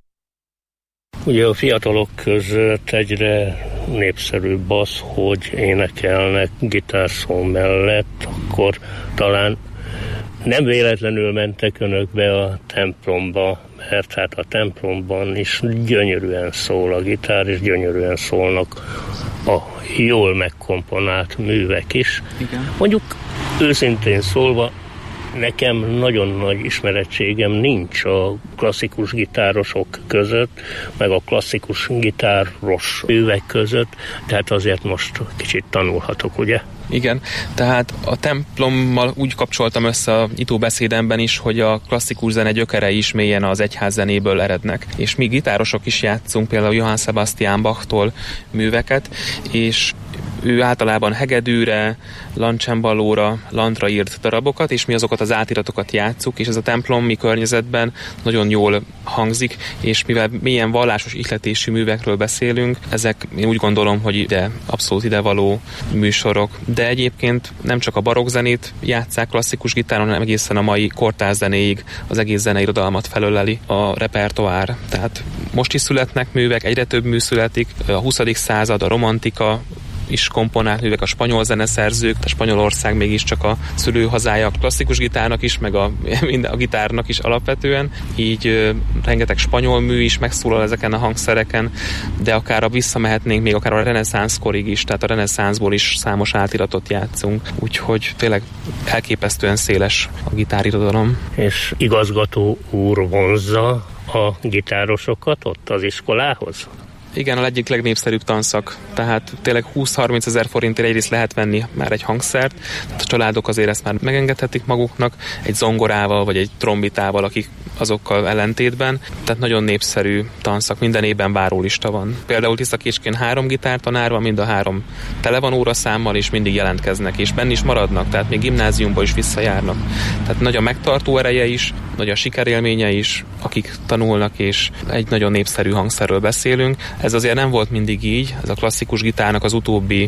Ugye a fiatalok között egyre népszerűbb az, hogy énekelnek gitárszó mellett, akkor talán nem véletlenül mentek önök be a templomba, mert hát a templomban is gyönyörűen szól a gitár, és gyönyörűen szólnak a jól megkomponált művek is. Igen. Mondjuk őszintén szólva, nekem nagyon nagy ismerettségem nincs a klasszikus gitárosok között, meg a klasszikus gitáros művek között, tehát azért most kicsit tanulhatok, ugye? Igen, tehát a templommal úgy kapcsoltam össze a nyitó beszédemben is, hogy a klasszikus zene gyökerei is mélyen az egyház zenéből erednek. És mi gitárosok is játszunk például Johann Sebastian Bachtól műveket, és ő általában hegedűre, lancsembalóra, lantra írt darabokat, és mi azokat az átiratokat játsszuk, és ez a templomi környezetben nagyon jól hangzik, és mivel milyen vallásos ihletésű művekről beszélünk, ezek én úgy gondolom, hogy abszolút idevaló műsorok. De egyébként nem csak a barokkzenét játsszák klasszikus gitáron, hanem egészen a mai kortárs zenéig az egész zeneirodalmat felöleli a repertoár. Tehát most is születnek művek, egyre több mű születik, a 20. század, a romantika is komponált művek, a spanyol zeneszerzők, a Spanyolország mégiscsak a szülőhazája a klasszikus gitárnak is, meg a gitárnak is alapvetően, így rengeteg spanyol mű is megszólal ezeken a hangszereken, de akár visszamehetnénk még akár a reneszánszkorig is, tehát a reneszánszból is számos átiratot játszunk, úgyhogy tényleg elképesztően széles a gitárirodalom. És igazgató úr vonzza a gitárosokat ott az iskolához? Igen, a egyik legnépszerűbb tanszak, tehát tényleg 20-30 ezer forintért egyrészt lehet venni már egy hangszert, tehát a családok azért ezt már megengedhetik maguknak, egy zongorával vagy egy trombitával, akik azokkal ellentétben, tehát nagyon népszerű tanszak, minden évben várólista van. Például Tiszakécskén 3 gitártanár van, mind a 3 tele van óraszámmal, és mindig jelentkeznek, és benn is maradnak, tehát még gimnáziumba is visszajárnak. Tehát nagy a megtartó ereje is, nagy a sikerélménye is, akik tanulnak, és egy nagyon népszerű hangszerről beszélünk. Ez azért nem volt mindig így, ez a klasszikus gitárnak az utóbbi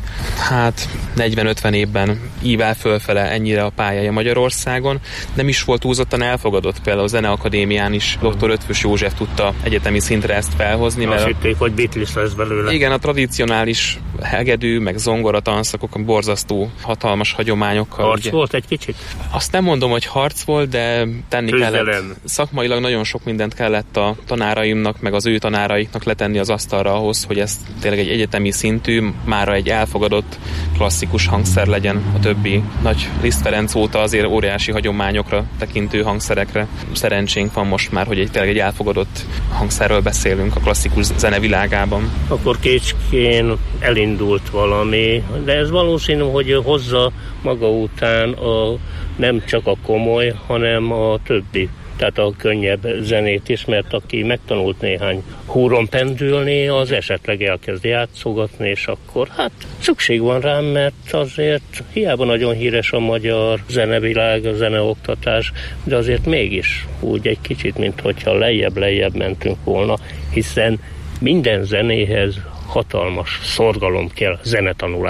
40-50 évben ível fölfele ennyire a pályája Magyarországon. Nem is volt túlzottan elfogadott, például a Zeneakadémián is dr. Ötvös József tudta egyetemi szintre ezt felhozni. Azt hitték, hogy Beatles lesz belőle. Igen, a tradicionális hegedű, meg zongora tanszakok borzasztó, hatalmas hagyományokkal. Harc volt egy kicsit? Azt nem mondom, hogy harc volt, de tenni kellett. Szakmailag nagyon sok mindent kellett a tanáraimnak, meg az ő tanáraiknak letenni az asztalra ahhoz, hogy ez tényleg egy egyetemi szintű, mára egy elfogadott klasszikus hangszer legyen a többi nagy Liszt Ferenc óta azért óriási hagyományokra tekintő hangszerekre. Szerencsénk van most már, hogy tényleg egy elfogadott hangszerről beszélünk a klasszikus zene világában. Akkor Kécskén elindult valami, de ez valószínű, hogy hozza maga után nem csak a komoly, hanem a többi, tehát a könnyebb zenét is, mert aki megtanult néhány húron pendülni, az esetleg elkezd játszogatni, és akkor szükség van rám, mert azért hiába nagyon híres a magyar zenevilág, a zeneoktatás, de azért mégis úgy egy kicsit, mint hogyha lejjebb mentünk volna, hiszen minden zenéhez hatalmas szorgalom kell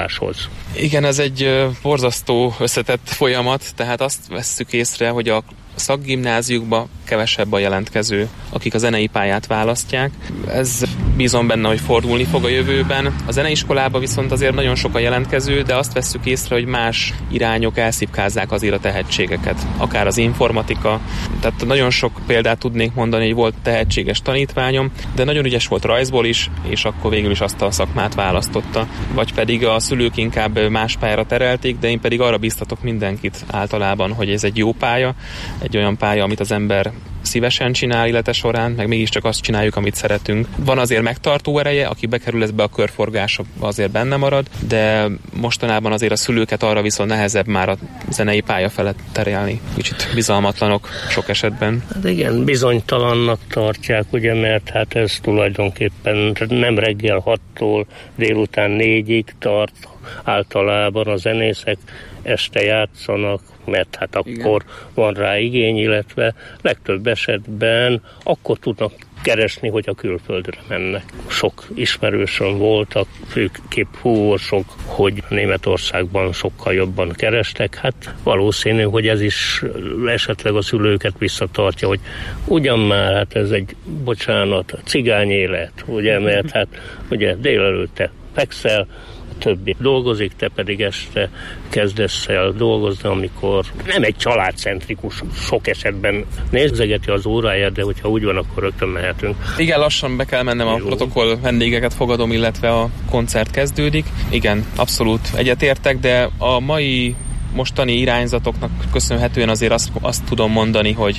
zenetanuláshoz. Igen, ez egy borzasztó összetett folyamat, tehát azt vesszük észre, hogy a szakgimnáziumban kevesebb a jelentkező, akik a zenei pályát választják. Ez bízom benne, hogy fordulni fog a jövőben. A zeneiskolában viszont azért nagyon sok a jelentkező, de azt vesszük észre, hogy más irányok elszipkázzák azért a tehetségeket. Akár az informatika, tehát nagyon sok példát tudnék mondani, hogy volt tehetséges tanítványom, de nagyon ügyes volt rajzból is, és akkor végül is azt a szakmát választotta. Vagy pedig a szülők inkább más pályára terelték, de én pedig arra biztatok mindenkit általában, hogy ez egy jó pálya, egy olyan pálya, amit az ember szívesen csinál élete során, meg mégiscsak azt csináljuk, amit szeretünk. Van azért megtartó ereje, aki bekerül ezbe a körforgásba, azért benne marad, de mostanában azért a szülőket arra viszont nehezebb már a zenei pálya felett terelni. Kicsit bizalmatlanok sok esetben. Hát igen, bizonytalannak tartják, ugye, mert hát ez tulajdonképpen nem reggel 6-tól délután 4-ig tart, általában a zenészek este játszanak, mert hát akkor igen, van rá igény, illetve legtöbb esetben akkor tudnak keresni, hogy a külföldre mennek. Sok ismerősön voltak, főképp húsok, hogy Németországban sokkal jobban kerestek. Hát valószínű, hogy ez is esetleg a szülőket visszatartja, hogy ugyan már, hát ez egy, bocsánat, cigány élet, ugye, mert hát ugye délelőtte fekszel, többi dolgozik, te pedig este kezdesz el dolgozni, amikor nem egy családcentrikus, sok esetben nézegeti az óráját, de hogyha úgy van, akkor rögtön mehetünk. Igen, lassan be kell mennem, a protokoll vendégeket fogadom, illetve a koncert kezdődik. Igen, abszolút egyetértek, de a mai mostani irányzatoknak köszönhetően azért azt tudom mondani, hogy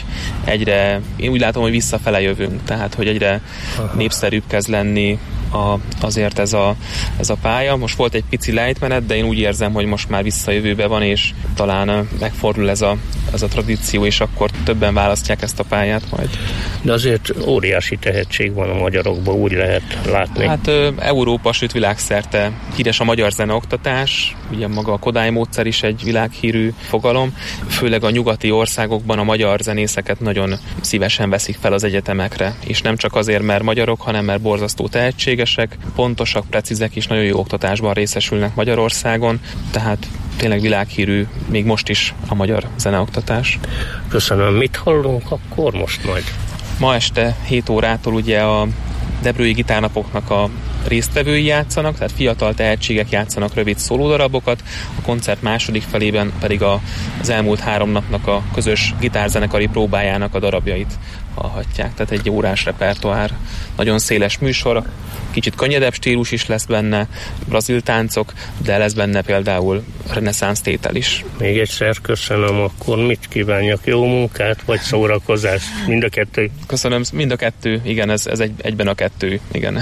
én úgy látom, hogy visszafele jövünk, tehát hogy egyre népszerűbb kezd lenni azért ez a pálya. Most volt egy pici lejtmenet, de én úgy érzem, hogy most már visszajövőbe van, és talán megfordul ez a tradíció, és akkor többen választják ezt a pályát majd. De azért óriási tehetség van a magyarokban, úgy lehet látni. Hát Európa, sőt világszerte híres a magyar zeneoktatás, ugye maga a Kodály módszer is egy világhírű fogalom, főleg a nyugati országokban a magyar zenészeket nagyon szívesen veszik fel az egyetemekre, és nem csak azért, mert magyarok, hanem mert borzasztó tehetségesek, pontosak, precízek és nagyon jó oktatásban részesülnek Magyarországon, tehát tényleg világhírű még most is a magyar zeneoktatás. Köszönöm. Mit hallunk akkor most majd? Ma este 7 órától ugye a Debrői Gitárnapoknak a résztvevői játszanak, tehát fiatal tehetségek játszanak rövid szólódarabokat, a koncert második felében pedig az elmúlt 3 napnak a közös gitárzenekari próbájának a darabjait hallhatják. Tehát egy órás repertoár, nagyon széles műsor, kicsit könnyedebb stílus is lesz benne, brazil táncok, de lesz benne például reneszánsz tétel is. Még egyszer köszönöm, akkor mit kívánjak? Jó munkát, vagy szórakozást? Mind a kettő? Köszönöm, mind a kettő, igen, ez egyben a kettő, igen.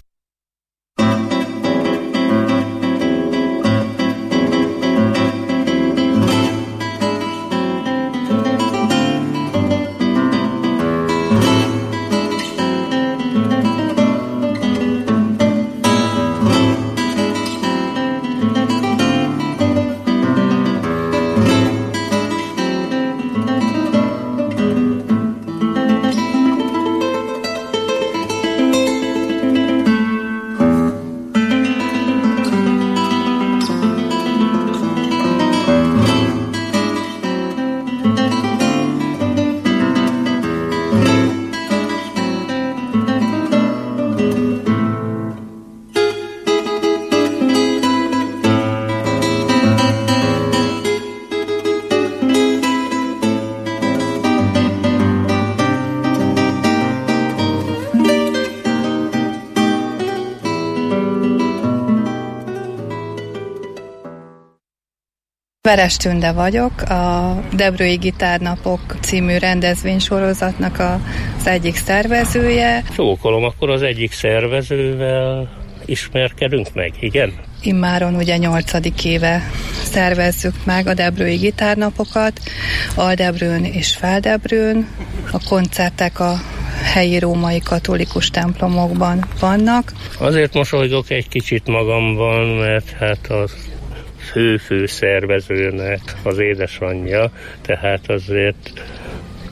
Veres Tünde vagyok, a Debrői Gitárnapok című rendezvénysorozatnak az egyik szervezője. Csókolom, akkor az egyik szervezővel ismerkedünk meg, igen? Immáron ugye 8. éve szervezzük meg a Debrői Gitárnapokat, Aldebrőn és Feldebrőn. A koncertek a helyi római katolikus templomokban vannak. Azért mosolygok egy kicsit magamban, mert hát az fő szervezőnek az édesanyja, tehát azért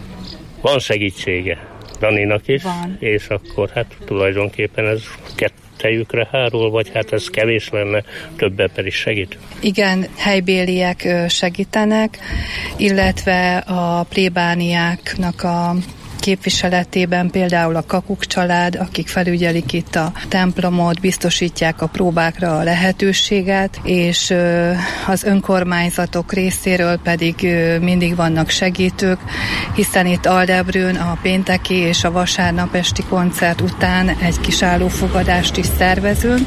van segítsége Daninak is, van. És akkor hát tulajdonképpen ez tejükre hárul, vagy hát ez kevés lenne, több ember is segít? Igen, helybéliek segítenek, illetve a plébániáknak a képviseletében például a Kakuk család, akik felügyelik itt a templomot, biztosítják a próbákra a lehetőséget, és az önkormányzatok részéről pedig mindig vannak segítők, hiszen itt Aldebrőn a pénteki és a vasárnap esti koncert után egy kis állófogadást is szervezünk.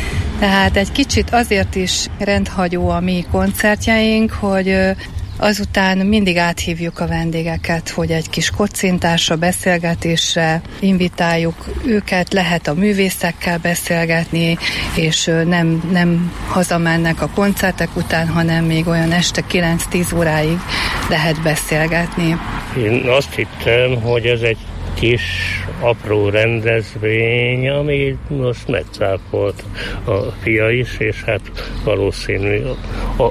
Tehát egy kicsit azért is rendhagyó a mi koncertjeink, hogy azután mindig áthívjuk a vendégeket, hogy egy kis kocintásra, beszélgetésre invitáljuk őket, lehet a művészekkel beszélgetni, és nem hazamennek a koncertek után, hanem még olyan este 9-10 óráig lehet beszélgetni. Én azt hittem, hogy ez egy kis, apró rendezvény, ami most megcáfolt a fia is, és hát valószínű a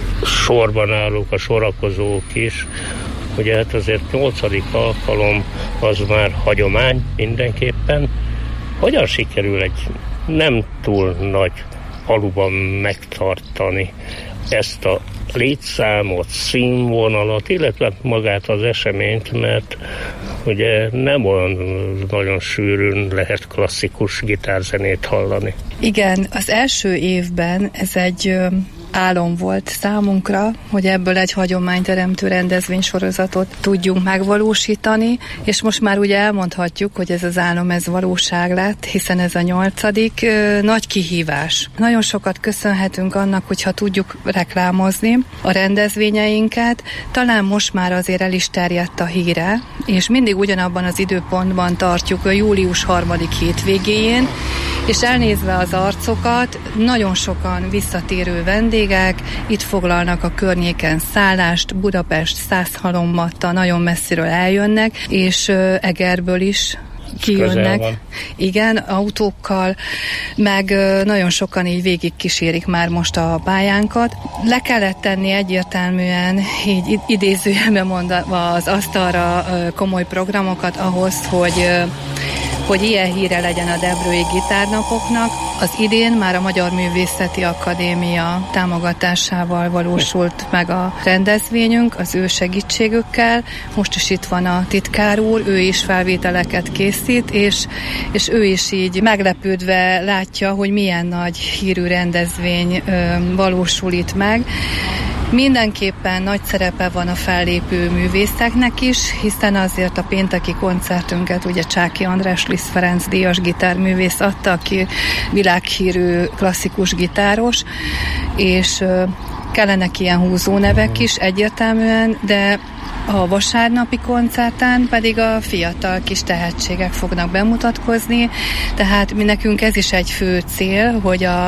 sorban állók, a sorakozók is. Ugye hát azért 8. alkalom az már hagyomány mindenképpen. Hogyan sikerül egy nem túl nagy faluban megtartani ezt a létszámot, színvonalat, illetve magát az eseményt, mert ugye nem olyan nagyon sűrűn lehet klasszikus gitárzenét hallani. Igen, az első évben ez egy álom volt számunkra, hogy ebből egy hagyományteremtő rendezvénysorozatot tudjunk megvalósítani, és most már ugye elmondhatjuk, hogy ez az álom, ez valóság lett, hiszen ez a 8. nagy kihívás. Nagyon sokat köszönhetünk annak, hogyha tudjuk reklámozni a rendezvényeinket. Talán most már azért el is terjedt a híre, és mindig ugyanabban az időpontban tartjuk a július 3. hétvégéjén, és elnézve az arcokat, nagyon sokan visszatérő vendégek, itt foglalnak a környéken szállást, Budapest, Szászhalombatta, nagyon messziről eljönnek, és Egerből is kijönnek. Igen, autókkal, meg nagyon sokan így végig kísérik már most a pályánkat. Le kellett tenni egyértelműen, így idézőjelben mondva az asztalra komoly programokat ahhoz, hogy ilyen híre legyen a Debrői Gitárnapoknak. Az idén már a Magyar Művészeti Akadémia támogatásával valósult meg a rendezvényünk, az ő segítségükkel. Most is itt van a titkár úr, ő is felvételeket készít, és ő is így meglepődve látja, hogy milyen nagy hírű rendezvény valósul itt meg. Mindenképpen nagy szerepe van a fellépő művészeknek is, hiszen azért a pénteki koncertünket ugye Csáky András Liszt Ferenc díjas gitárművész adta, aki világhírű klasszikus gitáros, és kellenek ilyen húzónevek is egyértelműen, de a vasárnapi koncerten pedig a fiatal kis tehetségek fognak bemutatkozni, tehát mi nekünk ez is egy fő cél, hogy a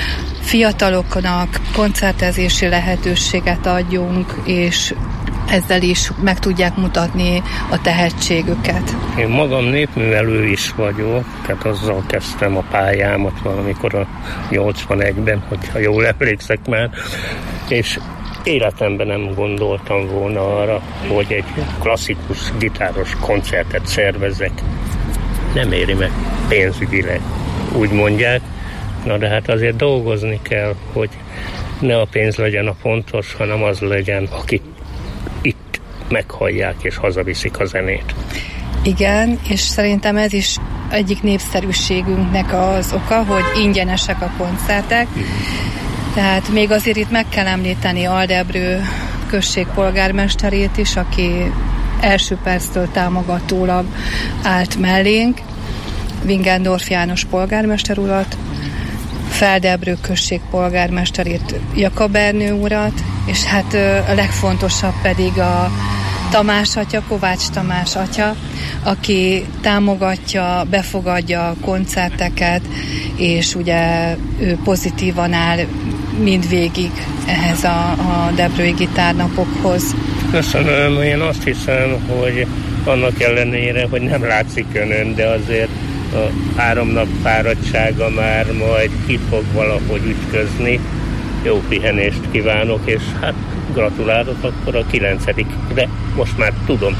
fiataloknak koncertezési lehetőséget adjunk, és ezzel is meg tudják mutatni a tehetségüket. Én magam népművelő is vagyok, tehát azzal kezdtem a pályámat valamikor a 81-ben, hogyha jól emlékszek már, és életemben nem gondoltam volna arra, hogy egy klasszikus gitáros koncertet szervezzek. Nem éri meg pénzügyileg, úgy mondják. Na de hát azért dolgozni kell, hogy ne a pénz legyen a fontos, hanem az legyen, akik itt meghallják és hazaviszik a zenét. Igen, és szerintem ez is egyik népszerűségünknek az oka, hogy ingyenesek a koncertek. Tehát még azért itt meg kell említeni Aldebrő község polgármesterét is, aki első perctől támogatólag állt mellénk, Wingendorf János polgármester urat, Feldebrő község polgármesterét, Jakab Ernő urat, és hát a legfontosabb pedig a Tamás atya, Kovács Tamás atya, aki támogatja, befogadja a koncerteket, és ugye ő pozitívan áll mindvégig ehhez a Debrői Gitárnapokhoz. Köszönöm, én azt hiszem, hogy annak ellenére, hogy nem látszik önön, de azért a 3 nap fáradtsága már majd ki fog valahogy ütközni. Jó pihenést kívánok, és hát gratulálok akkor a 9-re. Most már tudom,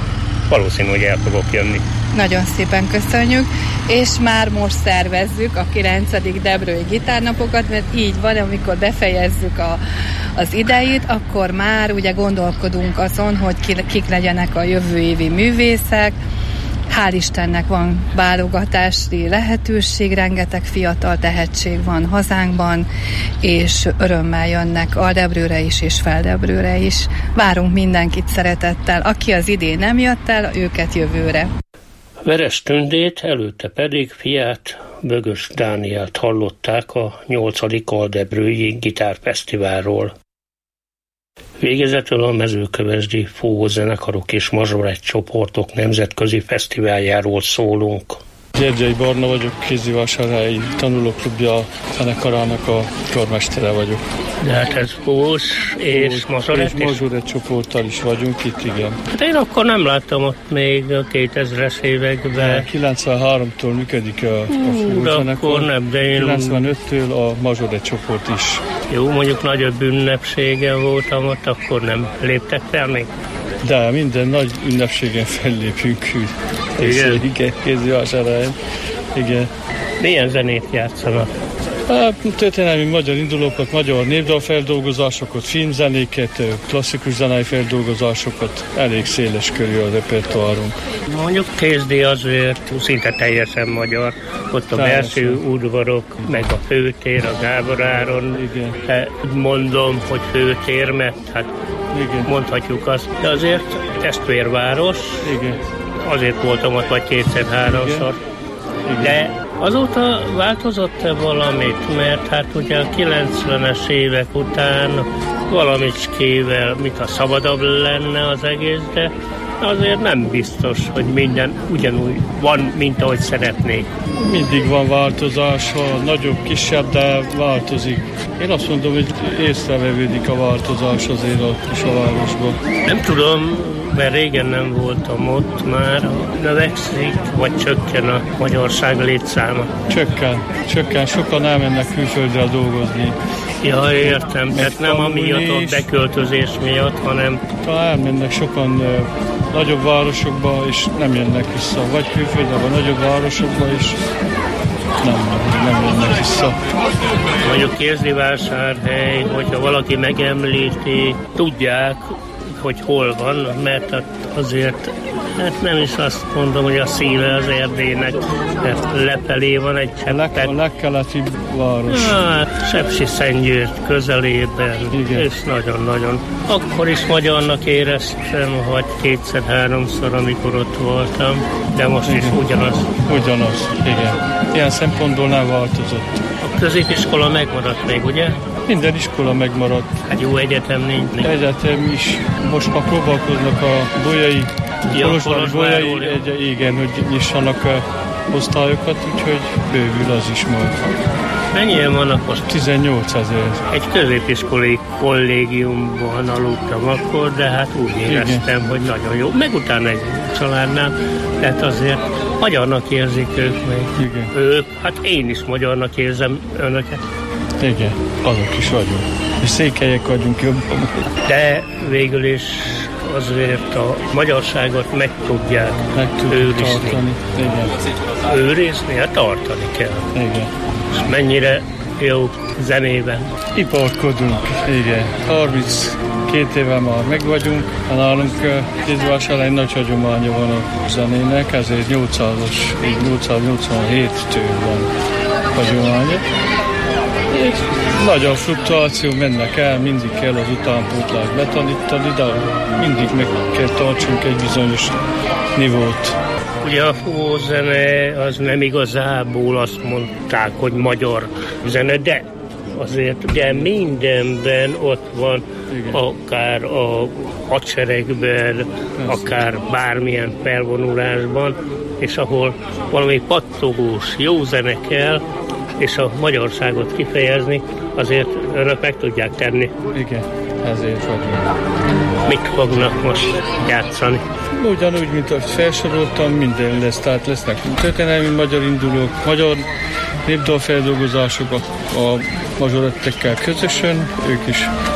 valószínű, hogy el fogok jönni. Nagyon szépen köszönjük, és már most szervezzük a 9. Debrői Gitárnapokat, mert így van, amikor befejezzük az ideit, akkor már ugye gondolkodunk azon, hogy kik legyenek a jövő évi művészek. Hál' Istennek van válogatási lehetőség, rengeteg fiatal tehetség van hazánkban, és örömmel jönnek Aldebrőre is és Feldebrőre is. Várunk mindenkit szeretettel, aki az idén nem jött el, őket jövőre. Veres Tündét, előtte pedig fiát, Bögös Dánielt hallották a 8. Aldebrői Gitárfesztiválról. Végezetül a Mezőkövesdi Fúvózenekarok és mazsorett csoportok nemzetközi fesztiváljáról szólunk. Gyergyei Barna vagyok, Kézdivásárhelyi tanulóklubja zenekarának a karmestere vagyok. De hát ez fúvós és mazsorett is? És mazsorett csoporttal is vagyunk itt, igen. Hát én akkor nem láttam ott még a 2000-es években. 93-tól működik a fúvózenekar, de én... 95-től a mazsorett csoport is. Jó, mondjuk nagyobb ünnepségen voltam ott, akkor nem léptek fel még? De minden nagy ünnepségen fellépünk. Igen? Kézdivásárhelyen. Igen. Milyen zenét játszanak? Történelmi magyar indulókat, magyar népdalfeldolgozásokat, filmzenéket, klasszikus zenei feldolgozásokat, elég széles körű a repertoárunk. Mondjuk Kézdi azért szinte teljesen magyar, ott a belső udvarok, meg a főtér, a Gábor Áron, mondom, hogy főtér, mert hát igen, mondhatjuk azt, de azért testvérváros, igen, azért voltam ott vagy kétszer-háromszor, de azóta változott-e valamit, mert hát ugye a 90-es évek után valamicskével, mint a szabadabb lenne az egész, de azért nem biztos, hogy minden ugyanúgy van, mint ahogy szeretnék. Mindig van változás, nagyobb, kisebb, de változik. Én azt mondom, hogy észrevevődik a változás azért a kisvárosban. Nem tudom, mert régen nem voltam ott már, növekszik, vagy csökken a magyarság létszáma? Csökken, sokan elmennek külföldre dolgozni. Ja, értem, tehát nem amiatt a beköltözés miatt, hanem... Talán elmennek sokan nagyobb városokba, és nem jönnek vissza. Vagy külföldre, vagy nagyobb városokba, és nem jönnek vissza. Mondjuk Kézdivásárhely, hogyha valaki megemlíti, tudják, hogy hol van, mert azért hát nem is azt mondom, hogy a szíve az Erdélynek, mert lefelé van egy cseppet. A legkeletibb város. Sepsiszentgyörgy közelében, igen, és nagyon-nagyon. Akkor is magyarnak éreztem, vagy kétszer-háromszor, amikor ott voltam, de most igen, is ugyanaz. Ugyanaz, igen. Ilyen szempontból nem változott. A középiskola megmaradt még, ugye? Minden iskola megmaradt. Hát jó egyetem nincs. Egyetem is. Most már próbálkoznak a bolyai, bolyai, igen, hogy nyissanak osztályokat, úgyhogy bővül az is majd. Mennyien vannak most? 18 000. Egy középiskolai kollégiumban aludtam akkor, de hát úgy éreztem, igen, hogy nagyon jó. Meg utána egy családnál, tehát azért magyarnak érzik ők meg. Igen. Ők, hát én is magyarnak érzem önöket. Igen, azok is vagyunk. És székelyek vagyunk jobban. De végül is azért a magyarságot meg tudják őrizni. Tartani. Igen. Őrizni, hát tartani kell. Igen. És mennyire jó zenében. Iparkodunk, igen. 32 éve már meg vagyunk. Nálunk Kézdivásárhelyen nagy hagyománya van a zenének, ezért 887-től van hagyománya. Nagy a fluktuáció, mennek el, mindig kell az utánpótlást betanítani, de mindig meg kell tartsunk egy bizonyos nivót. Ugye a fúvózene az nem igazából azt mondták, hogy magyar zene, de azért ugye mindenben ott van, igen, akár a hadseregben, akár bármilyen felvonulásban, és ahol valami pattogós, jó zene kell, és a magyarságot kifejezni, azért önök meg tudják tenni. Igen, ezért vagyunk. Mit fognak most játszani? Ugyanúgy, mint ahogy felsoroltam, minden lesz, tehát lesznek történelmi magyar indulók, magyar népdalfeldolgozások a mazsorettekkel közösen, ők is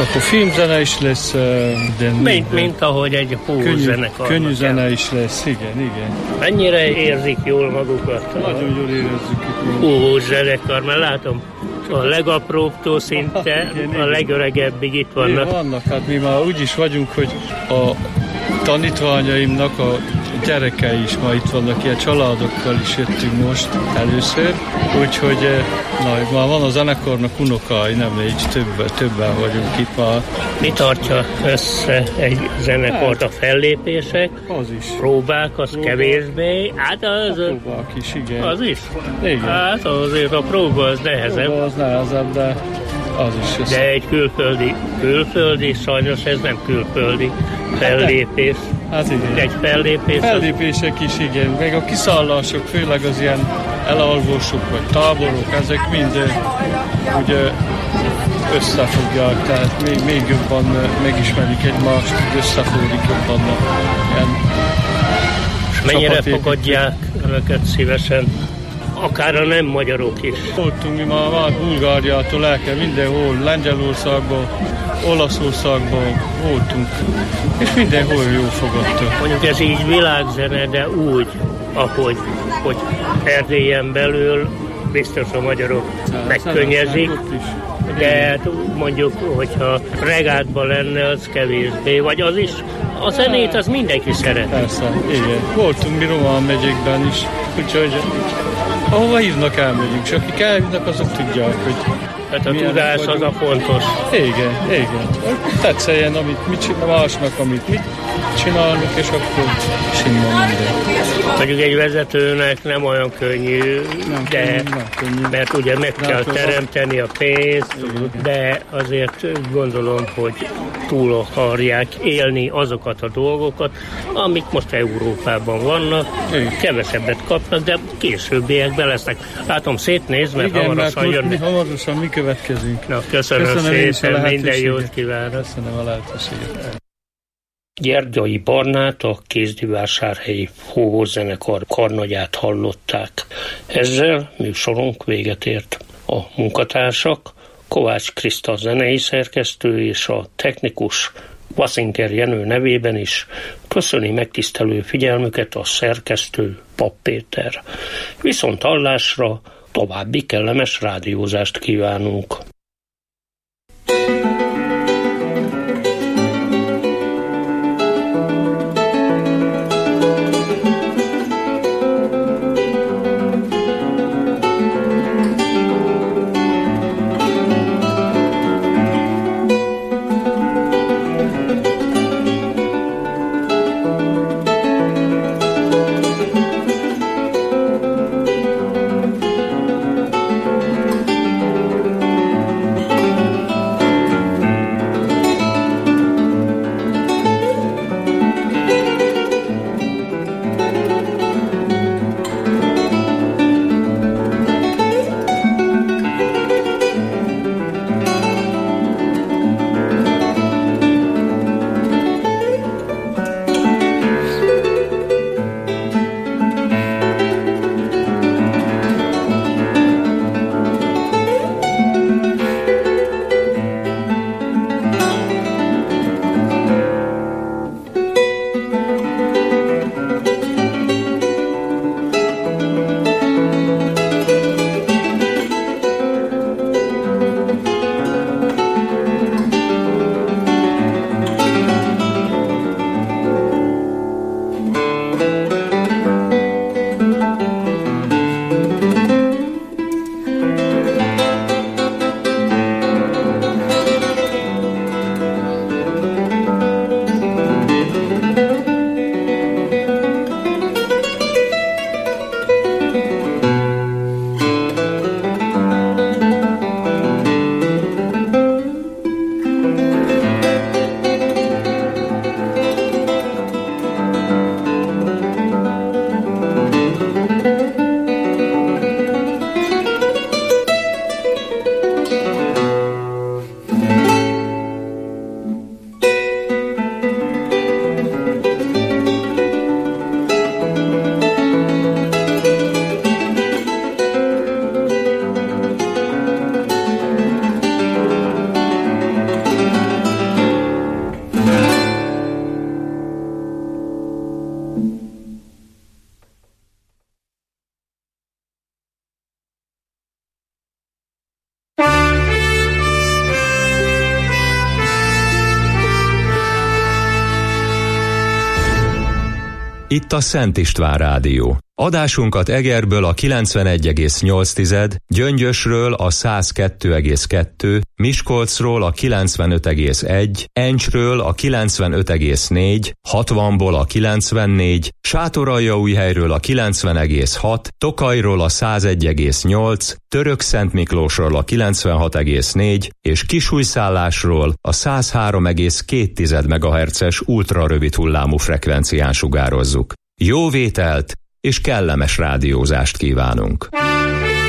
akkor filmzene is lesz. Mint ahogy egy hózenekar. Könnyű zene is lesz, igen. Mennyire érzik jól magukat? Nagyon jól érezzük itt. Hózenekar, mert látom, a legapróbbtól szinte a legöregebbig itt vannak. Vannak, hát mi már úgy is vagyunk, hogy a tanítványaimnak a gyerekei is ma itt vannak, ilyen családokkal is jöttünk most először, úgyhogy már van a zenekarnak unokái, nem így többen vagyunk itt már. Mi tartja össze egy zenekart? A fellépések? Az is. Próbák, az kevésbé? Hát az... A próbák is, igen. Az is? Igen. Hát azért a próba az nehezebb. A próba az nehezebb, de az is össze. De egy külföldi, sajnos ez nem külföldi fellépés. Hát igen. Egy fellépés. Fellépések is, igen. Meg a kiszállások, főleg az ilyen elalvósok vagy táborok, ezek mind ugye összefogják, tehát még jobban megismerik egymást, összefogjuk jobban ilyen. És mennyire fogadják önöket szívesen? Akár a nem magyarok is. Voltunk mi már Bulgáriától mindenhol, Lengyelországban, Olaszországban voltunk, és mindenhol jól fogadtak. Mondjuk ez így világzene, de úgy, ahogy hogy Erdélyen belül biztos a magyarok megkönnyezik, de mondjuk, hogyha regátban lenne, az kevésbé, vagy az is, a zenét az mindenki szeret. Persze, igen. Voltunk mi Román megyékben is, úgyhogy ahova hívnak, elmegyünk, és akik elhívnak, azok tudják, hogy tehát a tudás az a fontos. Igen. Tetszeljen, amit mit csinál, másnak, amit mit csinálunk, és akkor simán minden. Mondjuk egy vezetőnek nem olyan könnyű, mert ugye meg kell teremteni a pénzt, de azért gondolom, hogy túl akarják élni azokat a dolgokat, amik most Európában vannak, kevesebbet kapnak, de későbbiekben lesznek. Látom, szétnéz, mert hamarosan jönnek. Hamarosan mi következünk. Na, köszönöm szépen, minden jót kívánok. Köszönöm a lehetőséget. Gyergyai Barnát, a Kézdivásárhelyi Hózenekar karnagyát hallották. Ezzel műsorunk véget ért. A munkatársak Kovács Kriszta zenei szerkesztő és a technikus Vasinger Jenő nevében is köszöni megtisztelő figyelmüket a szerkesztő Papp Péter. Viszont hallásra további kellemes rádiózást kívánunk. Itt a Szent István Rádió. Adásunkat Egerből a 91,8, Gyöngyösről a 102,2, Miskolcról a 95,1, Encsről a 95,4, 60-ból a 94, Sátoraljaújhelyről a 90,6, Tokajról a 101,8, Törökszentmiklósról a 96,4 és Kisújszállásról a 103,2 MHz-es ultrarövid hullámú frekvencián sugározzuk. Jó vételt és kellemes rádiózást kívánunk!